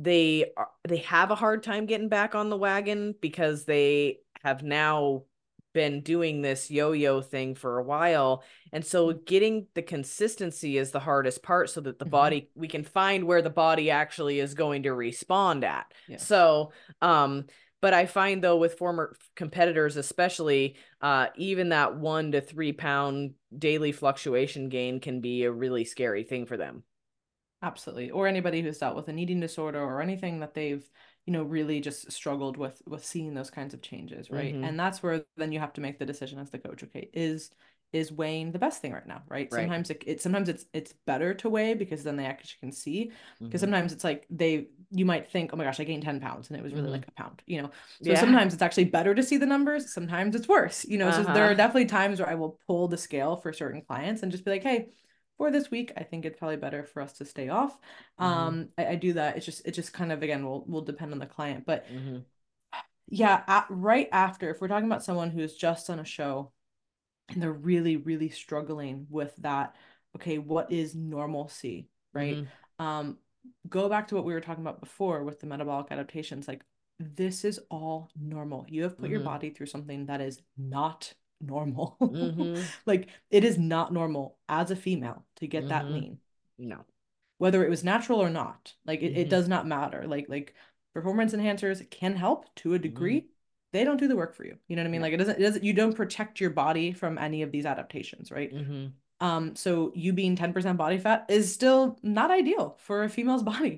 they have a hard time getting back on the wagon because they have now been doing this yo-yo thing for a while, and so getting the consistency is the hardest part so that Mm-hmm. we can find where the body actually is going to respond at. Yes. So, but I find though with former competitors, especially, even that 1 to 3 pound daily fluctuation gain can be a really scary thing for them. Absolutely. Or anybody who's dealt with an eating disorder or anything that they've, really just struggled with seeing those kinds of changes, right? Mm-hmm. And that's where then you have to make the decision as the coach, okay, is weighing the best thing right now, right? Right. Sometimes it's better to weigh because then they actually can see. Because Mm-hmm. sometimes it's like you might think, oh my gosh, I gained 10 pounds and it was really Mm-hmm. like a pound. So Yeah. sometimes it's actually better to see the numbers, sometimes it's worse. So there are Uh-huh. definitely times where I will pull the scale for certain clients and just be like, hey, for this week, I think it's probably better for us to stay off. Mm-hmm. I do that. It's just kind of, again, will depend on the client. But Mm-hmm. yeah, right after, if we're talking about someone who's just on a show and they're really, really struggling with that, okay, what is normalcy, right? Mm-hmm. Um, go back to what we were talking about before with the metabolic adaptations. Like, this is all normal. You have put your Mm-hmm. body through something that is not normal. Mm-hmm. Like, it is not normal as a female to get that Mm-hmm. lean, No. whether it was natural or not. Like, it Mm-hmm. does not matter. Like performance enhancers can help to a Mm-hmm. degree. They don't do the work for you. You know what I mean? No. Like, it doesn't, you don't protect your body from any of these adaptations, right? Mm-hmm. So you being 10% body fat is still not ideal for a female's body,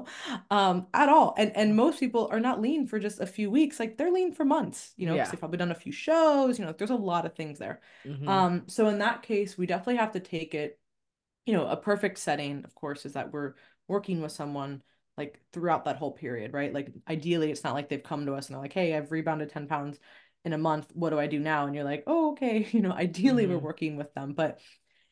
at all. And most people are not lean for just a few weeks. Like, they're lean for months, because Yeah. they've probably done a few shows, there's a lot of things there. Mm-hmm. So in that case, we definitely have to take it, a perfect setting, of course, is that we're working with someone like throughout that whole period, right? Like, ideally, it's not like they've come to us and they're like, hey, I've rebounded 10 pounds in a month. What do I do now? And you're like, oh, okay. Ideally, we're Mm-hmm. working with them. But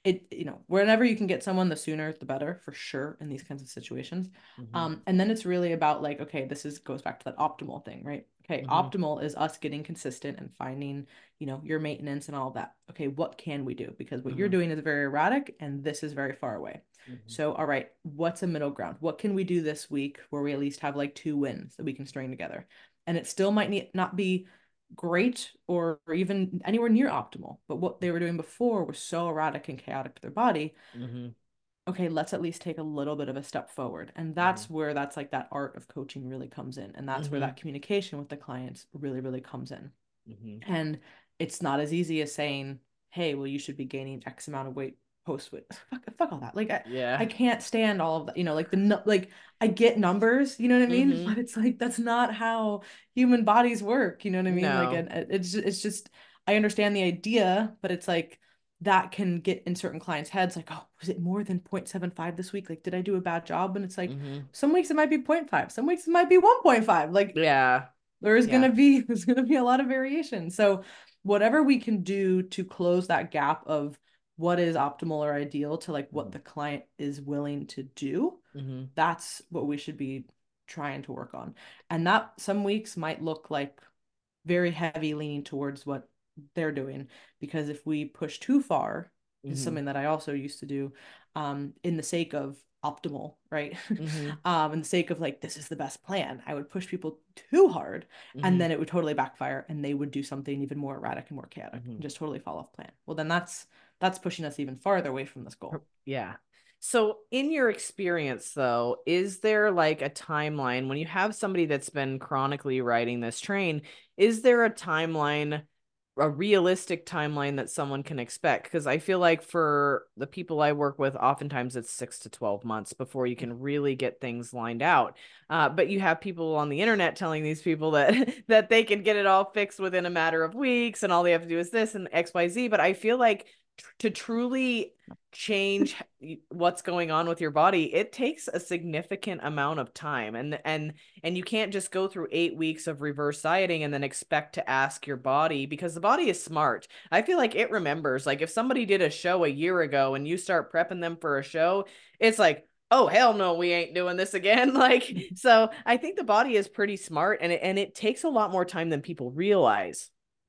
whenever you can get someone, the sooner the better, for sure, in these kinds of situations. Mm-hmm. And then it's really about like, okay, goes back to that optimal thing, right? Okay, Mm-hmm. optimal is us getting consistent and finding, your maintenance and all of that. Okay, what can we do? Because what you're Mm-hmm. doing is very erratic and this is very far away. Mm-hmm. So, all right, what's a middle ground? What can we do this week where we at least have like 2 wins that we can string together? And it still might not be great or even anywhere near optimal, but what they were doing before was so erratic and chaotic to their body. Mm-hmm. Okay, let's at least take a little bit of a step forward. And Mm-hmm. that's where that's like that art of coaching really comes in. And that's where Mm-hmm. that communication with the clients really, really comes in. Mm-hmm. And it's not as easy as saying, hey, well, you should be gaining X amount of weight post weight. Fuck all that. Like I Yeah. can't stand all of that. Like like I get numbers, you know what I mean? Mm-hmm. But it's like that's not how human bodies work. You know what I mean? Like No. it's just I understand the idea, but it's like that can get in certain clients' heads like, oh, was it more than 0.75 this week? Like, did I do a bad job? And it's like Mm-hmm. some weeks it might be 0.5, some weeks it might be 1.5. Like Yeah. there's Yeah. gonna be there's gonna be a lot of variation. So whatever we can do to close that gap of what is optimal or ideal to like what Mm-hmm. the client is willing to do, Mm-hmm. that's what we should be trying to work on. And that some weeks might look like very heavy leaning towards what they're doing, because if we push too far, this is Mm-hmm. something that I also used to do, in the sake of optimal, right? Mm-hmm. In the sake of like this is the best plan, I would push people too hard, and Mm-hmm. then it would totally backfire and they would do something even more erratic and more chaotic Mm-hmm. and just totally fall off plan. Well, then that's pushing us even farther away from this goal. Yeah. So, in your experience, though, is there like a timeline when you have somebody that's been chronically riding this train? Is there a timeline, a realistic timeline that someone can expect? Because I feel like for the people I work with, oftentimes it's 6 to 12 months before you can really get things lined out. But you have people on the internet telling these people that that they can get it all fixed within a matter of weeks, and all they have to do is this and X, Y, Z. But I feel like to truly change what's going on with your body, it takes a significant amount of time, and you can't just go through 8 weeks of reverse dieting and then expect to ask your body, because the body is smart. I feel like it remembers. Like if somebody did a show a year ago and you start prepping them for a show, it's like, oh hell no, we ain't doing this again. Like, so I think the body is pretty smart, and it takes a lot more time than people realize.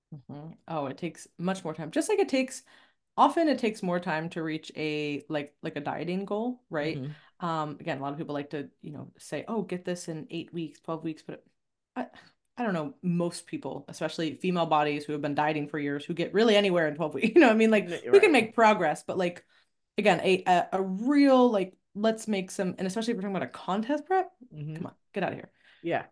Oh, it takes much more time. Just like it takes more time to reach a like a dieting goal, right? Mm-hmm. Again, a lot of people like to, say, "Oh, get this in 8 weeks, 12 weeks," but I, I don't know. Most people, especially female bodies who have been dieting for years, who get really anywhere in 12 weeks. What I mean? Like we can Right. make progress, but like again, a real like let's make some, and especially if we're talking about a contest prep. Mm-hmm. Come on, get out of here. Yeah.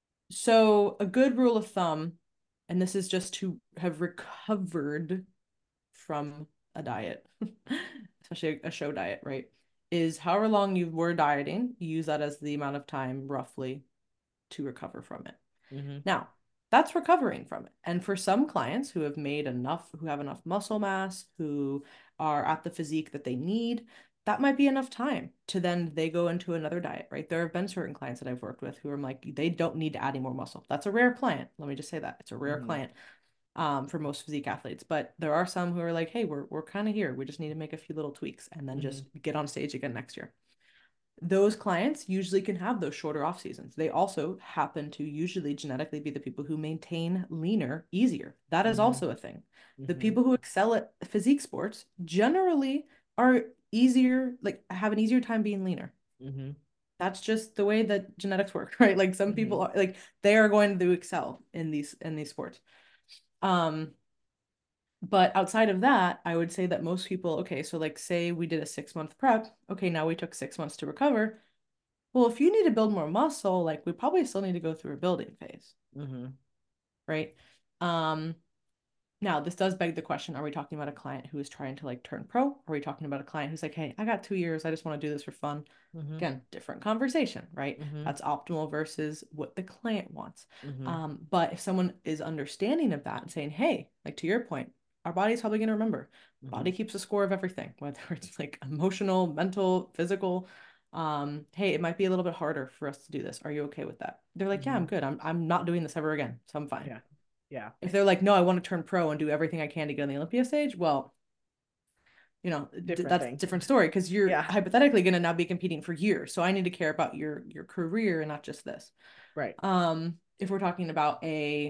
So a good rule of thumb, and this is just to have recovered from a diet, especially a show diet, right? Is however long you were dieting, you use that as the amount of time roughly to recover from it. Mm-hmm. Now, that's recovering from it. And for some clients who have enough muscle mass, who are at the physique that they need, that might be enough time to then they go into another diet, right? There have been certain clients that I've worked with who are like, they don't need to add any more muscle. That's a rare client. Let me just say that. It's a rare Mm-hmm. client, for most physique athletes. But there are some who are like, hey, we're kind of here. We just need to make a few little tweaks and then Mm-hmm. just get on stage again next year. Those clients usually can have those shorter off seasons. They also happen to usually genetically be the people who maintain leaner easier. That is Mm-hmm. also a thing. The Mm-hmm. people who excel at physique sports generally are easier, like have an easier time being leaner. Mm-hmm. That's just the way that genetics work, right? Like some Mm-hmm. people are like they are going to excel in these sports. Um, but outside of that, I would say that most people, okay, so like say we did a 6 month prep. Okay, now we took 6 months to recover. Well, if you need to build more muscle, like we probably still need to go through a building phase, Mm-hmm. right? Um, Now this does beg the question, are we talking about a client who is trying to like turn pro? Are we talking about a client who's like, hey, I got 2 years, I just want to do this for fun? Mm-hmm. Again, different conversation, right? Mm-hmm. That's optimal versus what the client wants. Mm-hmm. But if someone is understanding of that and saying, hey, like to your point, our body's probably going to remember. Mm-hmm. Body keeps a score of everything, whether it's like emotional, mental, physical. Hey, it might be a little bit harder for us to do this. Are you okay with that? They're like, yeah, Mm-hmm. I'm good. I'm not doing this ever again, so I'm fine. Yeah. Yeah. If they're like, no, I want to turn pro and do everything I can to get on the Olympia stage, well, Different that's a thing. different story because you're Yeah. hypothetically going to now be competing for years. So I need to care about your career and not just this. Right. If we're talking about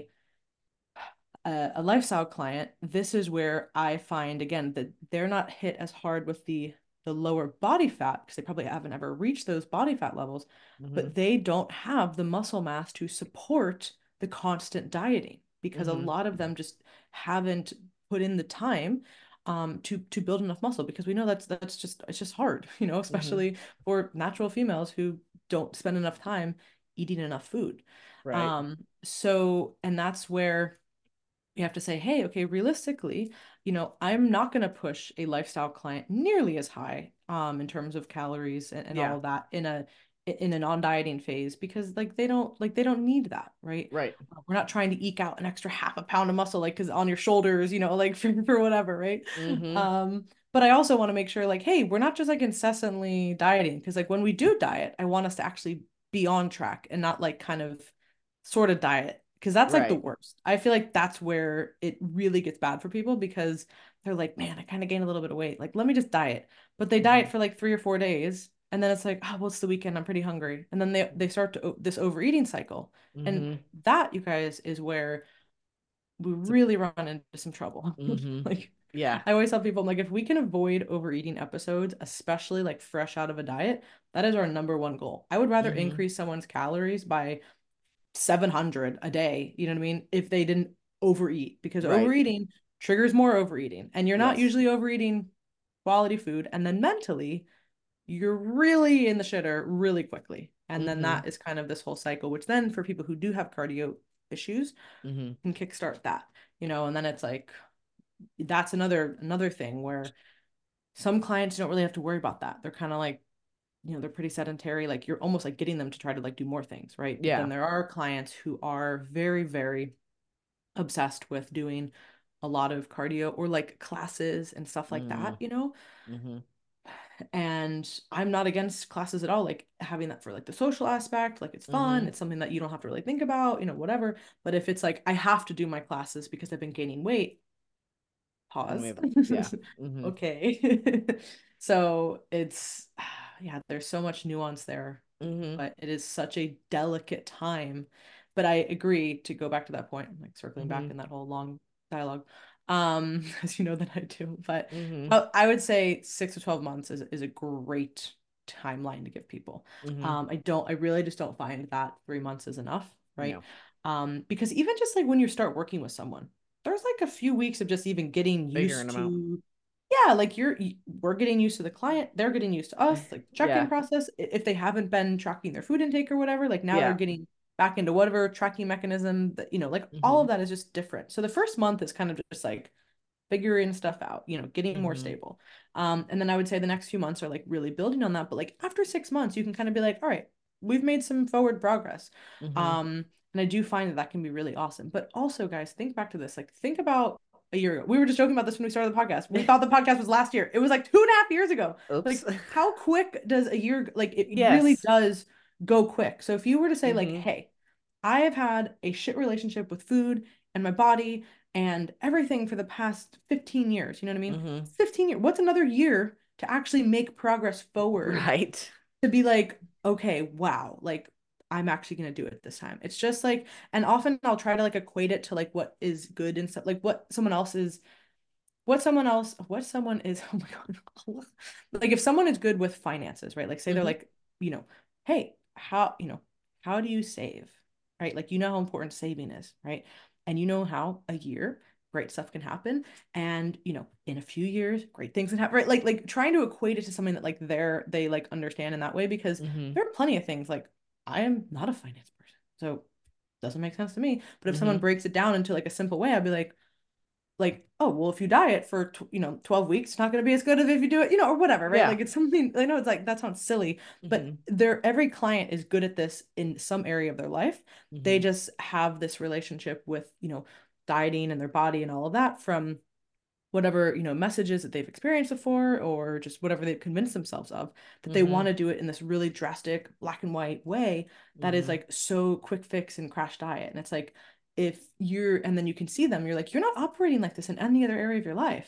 a lifestyle client, this is where I find again that they're not hit as hard with the lower body fat because they probably haven't ever reached those body fat levels, Mm-hmm. but they don't have the muscle mass to support the constant dieting because a Mm-hmm. lot of them just haven't put in the time to build enough muscle because we know that's just it's just hard, Mm-hmm. especially for natural females who don't spend enough time eating enough food. Right. So and that's where you have to say, hey, okay, realistically, I'm not going to push a lifestyle client nearly as high in terms of calories and all Yeah. of that in a non-dieting phase because they don't need that, right? Right. We're not trying to eke out an extra half a pound of muscle like because on your shoulders, like for whatever, right? Mm-hmm. But I also want to make sure like, hey, we're not just like incessantly dieting because like when we do diet, I want us to actually be on track and not like kind of sort of diet because that's like the Right. worst. I feel like that's where it really gets bad for people because they're like, man, I kind of gained a little bit of weight. Like, let me just diet. But they Mm-hmm. diet for like 3 or 4 days, and then it's like, oh, well, it's the weekend. I'm pretty hungry, and then they start to this overeating cycle, and Mm-hmm. that, you guys, is where we It's a, really run into some trouble. mm-hmm. Like, Yeah. I always tell people, I'm like, if we can avoid overeating episodes, especially like fresh out of a diet, that is our number one goal. I would rather Mm-hmm. increase someone's calories by 700 a day, you know what I mean? If they didn't overeat, because Right. overeating triggers more overeating, and you're not Yes. usually overeating quality food. And then mentally, you're really in the shitter really quickly. And then Mm-hmm. that is kind of this whole cycle, which then for people who do have cardio issues Mm-hmm. can kickstart that, and then it's like that's another thing where some clients don't really have to worry about that. They're kind of like, they're pretty sedentary. Like you're almost like getting them to try to like do more things, right? But Yeah. then there are clients who are very, very obsessed with doing a lot of cardio or like classes and stuff like Mm-hmm. that. Mm-hmm. And I'm not against classes at all, like having that for like the social aspect, like it's fun, Mm-hmm. it's something that you don't have to really think about, whatever. But if it's like I have to do my classes because I've been gaining weight, pause. Yeah. Mm-hmm. Okay. So it's, yeah, there's so much nuance there, Mm-hmm. but it is such a delicate time. But I agree to go back to that point, like circling back Mm-hmm. in that whole long dialogue, as you know that I do. But Mm-hmm. I would say 6 to 12 months is a great timeline to give people. Mm-hmm. I really just don't find that 3 months is enough, right? No. Because even just like when you start working with someone, there's like a few weeks of just even getting Figuring used them out. to, yeah, like we're getting used to the client, they're getting used to us, like the check-in Yeah. process. If they haven't been tracking their food intake or whatever, like now they're Yeah. getting back into whatever tracking mechanism that, like all Mm-hmm. of that is just different. So the first month is kind of just like figuring stuff out, getting more Mm-hmm. stable. And then I would say the next few months are like really building on that. But like after 6 months, you can kind of be like, all right, we've made some forward progress. Mm-hmm. And I do find that can be really awesome. But also, guys, think back to this. Like, think about a year ago. We were just joking about this when we started the podcast. We thought the podcast was last year. It was like 2.5 years ago. Oops. Like, how quick does a year, like, it really Yes. does go quick. So if you were to say, like, Mm-hmm. hey, I have had a shit relationship with food and my body and everything for the past 15 years. You know what I mean? Mm-hmm. 15 years. What's another year to actually make progress forward Right. to be like, okay, wow, like I'm actually gonna do it this time. It's just like, and often I'll try to like equate it to like what is good and stuff, like what someone is, oh my God. Like if someone is good with finances, right? Like say they're Mm-hmm. like, hey, how do you save? Right? Like how important saving is, right? And how a year great stuff can happen. And in a few years, great things can happen, right? Like trying to equate it to something that like they like understand in that way because Mm-hmm. there are plenty of things like I am not a finance person. So it doesn't make sense to me. But if someone Mm-hmm. breaks it down into like a simple way, I'd be like, oh, well, if you diet for 12 weeks, it's not going to be as good as if you do it, or whatever, right? Yeah. Like it's something, I know it's like that sounds silly, but Mm-hmm. every client is good at this in some area of their life. They Mm-hmm. just have this relationship with, dieting and their body and all of that from whatever, messages that they've experienced before or just whatever they've convinced themselves of, that they Mm-hmm. want to do it in this really drastic black and white way that is Mm-hmm. like so quick fix and crash diet. And it's like, and then you can see them, you're like, you're not operating like this in any other area of your life.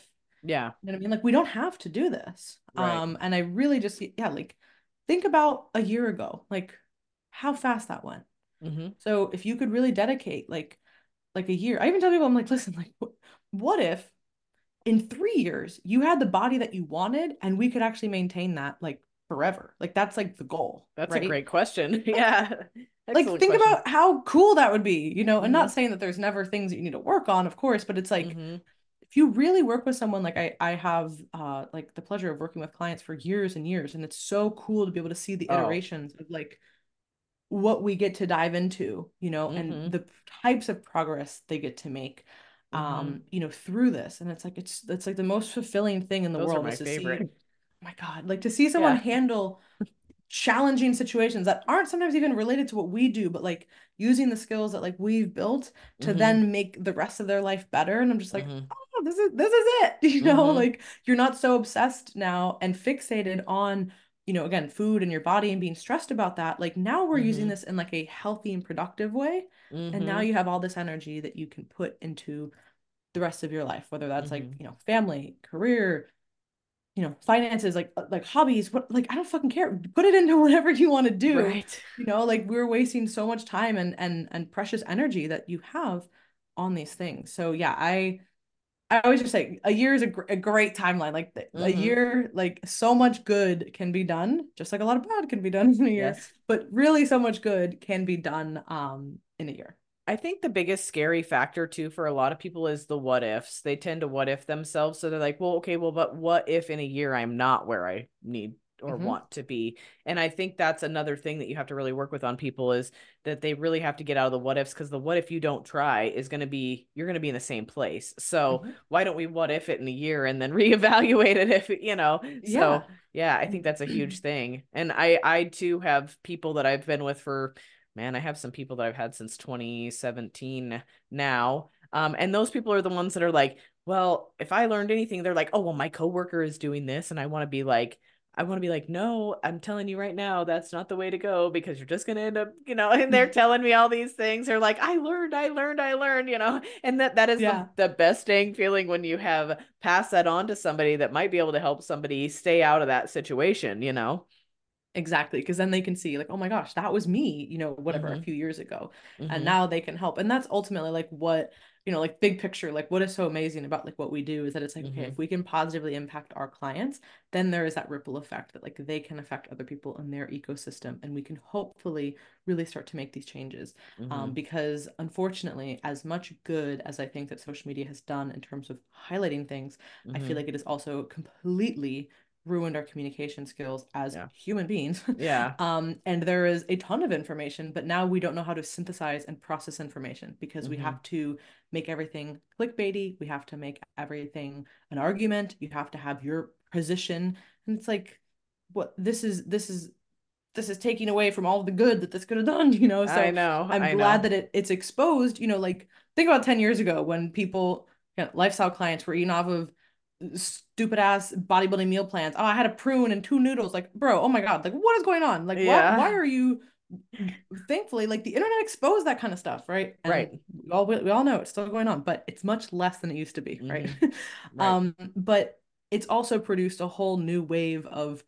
Yeah. You know what I mean? Like we don't have to do this. Right. And I really just, yeah, like think about a year ago, like how fast that went. Mm-hmm. So if you could really dedicate like a year, I even tell people, I'm like, listen, like what if in 3 years you had the body that you wanted and we could actually maintain that like forever? Like that's like the goal, That's a right? great question. Yeah. Like Excellent think question. about how cool that would be, you know, and Mm-hmm. not saying that there's never things that you need to work on, of course, but it's like Mm-hmm. if you really work with someone, like I have like the pleasure of working with clients for years and years, and it's so cool to be able to see the Oh. iterations of like what we get to dive into, you know, and Mm-hmm. the types of progress they get to make Mm-hmm. you know, through this. And it's like it's like the most fulfilling thing in the Those are world my is to see, favorite. oh my God, like to see someone Yeah. handle challenging situations that aren't sometimes even related to what we do, but like using the skills that like we've built to Mm-hmm. then make the rest of their life better. And I'm just like, Mm-hmm. oh, this is it. You know, Mm-hmm. like you're not so obsessed now and fixated on, you know, again, food and your body and being stressed about that. Like now we're using Mm-hmm. this in like a healthy and productive way. And now Mm-hmm. you have all this energy that you can put into the rest of your life, whether that's like, Mm-hmm. you know, family, career, you know, finances, like hobbies, what like I don't fucking care. Put it into whatever you want to do. Right. You know, like we're wasting so much time and precious energy that you have on these things. So yeah, I always just say a year is a great timeline. Like a Mm-hmm. year, like so much good can be done, just like a lot of bad can be done in a year, Yes. but really so much good can be done in a year. I think the biggest scary factor too for a lot of people is the what ifs. They tend to what if themselves. So they're like, well, okay, well, but what if in a year I'm not where I need or Hmm. want to be? And I think that's another thing that you have to really work with on people is that they really have to get out of the what ifs, because the what if you don't try is going to be, you're going to be in the same place. So Hmm. why don't we what if it in a year and then reevaluate it if, you know? Yeah. So yeah, I think that's a huge thing. And I too have people that I've been with for, man, I have some people that I've had since 2017 now. And those people are the ones that are like, well, if I learned anything, they're like, oh, well, my coworker is doing this. And I want to be like, no, I'm telling you right now, that's not the way to go, because you're just going to end up, you know, and they're telling me all these things. They're like, I learned, you know, and that is Yeah. the best dang feeling when you have passed that on to somebody that might be able to help somebody stay out of that situation, you know? Exactly, because then they can see like, oh my gosh, that was me, you know, whatever, a Mm-hmm. few years ago. And Mm-hmm. now they can help. And that's ultimately like what, you know, like big picture, like what is so amazing about like what we do is that it's like, okay, Mm-hmm. if we can positively impact our clients, then there is that ripple effect that like they can affect other people in their ecosystem, and we can hopefully really start to make these changes. Mm-hmm. Because unfortunately, as much good as I think that social media has done in terms of highlighting things, I feel Mm-hmm. like it has also completely ruined our communication skills as Yeah. human beings. Yeah. And there is a ton of information, but now we don't know how to synthesize and process information because we Mm-hmm. have to make everything clickbaity. We have to make everything an argument. You have to have your position. And it's like, what this is taking away from all the good that this could have done, you know? I So know. I'm I glad know. that it's exposed, you know, like think about 10 years ago when people, you know, lifestyle clients were eating off of stupid ass bodybuilding meal plans. Oh, I had a prune and two noodles. Like, bro, oh my God, like what is going on? Like, why Yeah. are you thankfully like the internet exposed that kind of stuff, right? And Right. we all know it's still going on, but it's much less than it used to be, right? Mm-hmm. Right. But it's also produced a whole new wave of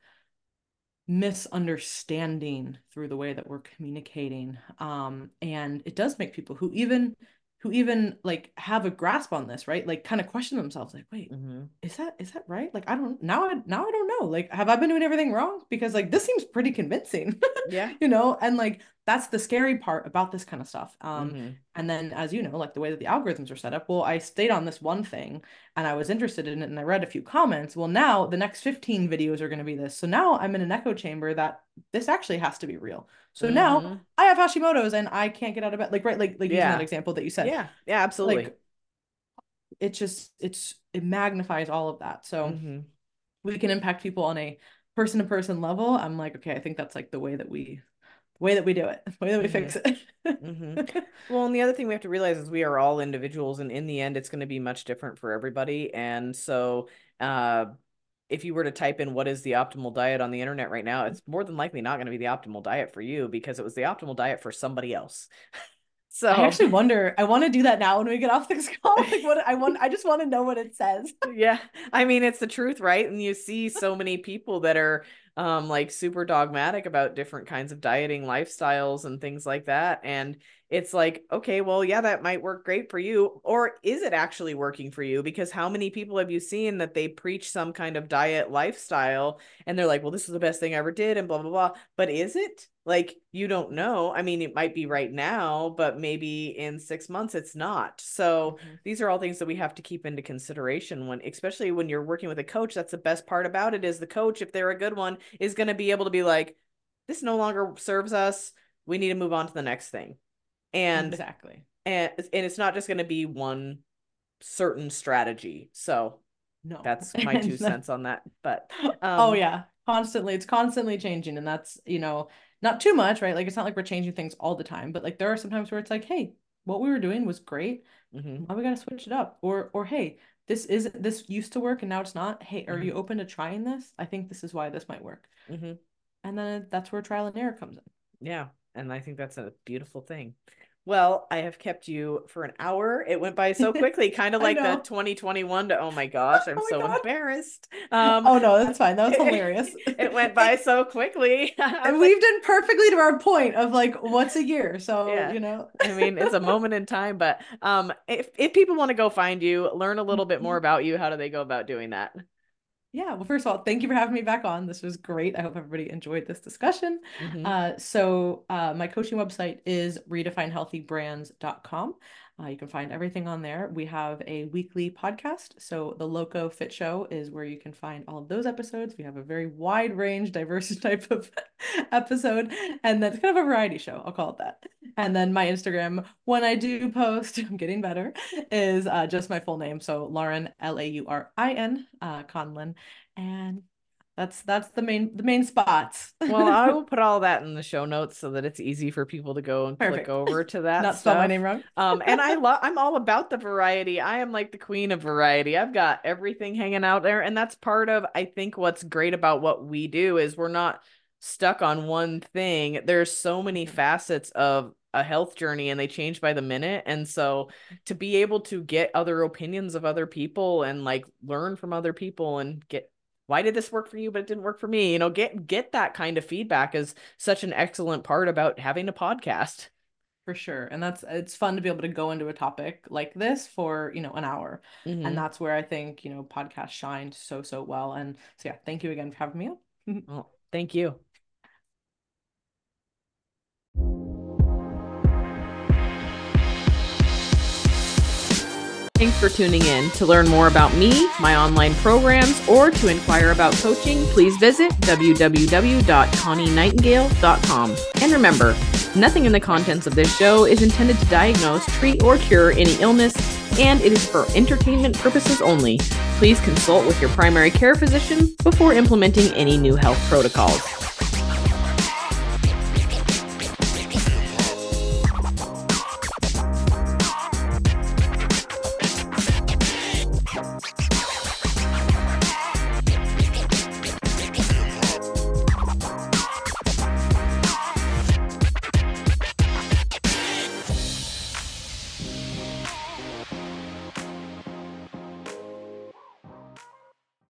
misunderstanding through the way that we're communicating. And it does make people who even like have a grasp on this, right? Like kind of question themselves, like, wait, Mm-hmm. is that right? Like I don't now I don't know. Like, have I been doing everything wrong? Because like this seems pretty convincing. Yeah. You know, and like that's the scary part about this kind of stuff. Mm-hmm. And then as you know, like the way that the algorithms are set up, well, I stayed on this one thing and I was interested in it and I read a few comments. Well, now the next 15 videos are going to be this. So now I'm in an echo chamber that this actually has to be real. So now Mm-hmm. I have Hashimoto's and I can't get out of bed. Like, right, like using that Yeah. example that you said. Yeah. Yeah. Absolutely. Like it magnifies all of that. So Mm-hmm. we can impact people on a person to person level. I'm like, okay, I think that's like the way that we do it, the way that we Mm-hmm. fix it. Mm-hmm. Well, and the other thing we have to realize is we are all individuals, and in the end, it's going to be much different for everybody. And so, uh, if you were to type in what is the optimal diet on the internet right now, it's more than likely not going to be the optimal diet for you, because it was the optimal diet for somebody else. So I actually wonder, I want to do that now when we get off this call. Like I just want to know what it says. yeah, I mean, it's the truth, right? And you see so many people that are like super dogmatic about different kinds of dieting lifestyles and things like that. And it's like, okay, well, yeah, that might work great for you. Or is it actually working for you? Because how many people have you seen that they preach some kind of diet lifestyle and they're like, well, this is the best thing I ever did and blah, blah, blah. But is it? Like, you don't know. I mean, it might be right now, but maybe in 6 months it's not. So these are all things that we have to keep into consideration when, especially when you're working with a coach. That's the best part about it, is the coach, if they're a good one, is going to be able to be like, this no longer serves us. We need to move on to the next thing. And exactly. And it's not just going to be one certain strategy. So No, that's my 2 cents on that. But oh yeah, constantly, it's constantly changing, and that's, not too much, right? Like, it's not like we're changing things all the time, but like there are some times where it's like, hey, what we were doing was great. Why we gotta switch it up? Or hey, this used to work and now it's not. Hey, are you open to trying this? I think this is why this might work. And then that's where trial and error comes in. Yeah, and I think that's a beautiful thing. Well, I have kept you for an hour. It went by so quickly, kind of like the 2021 to, oh my gosh, I'm so embarrassed. Oh no, that's fine. That was hilarious. It went by so quickly. And we've done perfectly to our point of like, what's a year? So, yeah. I mean, it's a moment in time, but if people want to go find you, learn a little bit more about you, how do they go about doing that? Yeah, well, first of all, thank you for having me back on. This was great. I hope everybody enjoyed this discussion. So my coaching website is redefinehealthybrands.com. You can find everything on there. We have a weekly podcast. So the Loco Fit Show is where you can find all of those episodes. We have a very wide range, diverse type of episode. And that's kind of a variety show. I'll call it that. And then my Instagram, when I do post, I'm getting better, is just my full name. So Lauren, Laurin, Conlin. And that's the main spots. Well, I will put all that in the show notes so that it's easy for people to go and click over to that. Not spell my name wrong. And I'm all about the variety. I am like the queen of variety. I've got everything hanging out there. And that's part of, I think, what's great about what we do is we're not stuck on one thing. There's so many facets of a health journey and they change by the minute. And so to be able to get other opinions of other people and like learn from other people and get, why did this work for you, but it didn't work for me? Get that kind of feedback is such an excellent part about having a podcast. For sure. And it's fun to be able to go into a topic like this for, an hour. And that's where I think, podcasts shined so well. And so, yeah, thank you again for having me on. Well, thank you. Thanks for tuning in. To learn more about me, my online programs, or to inquire about coaching, please visit www.connienightingale.com. And remember, nothing in the contents of this show is intended to diagnose, treat, or cure any illness, and it is for entertainment purposes only. Please consult with your primary care physician before implementing any new health protocols.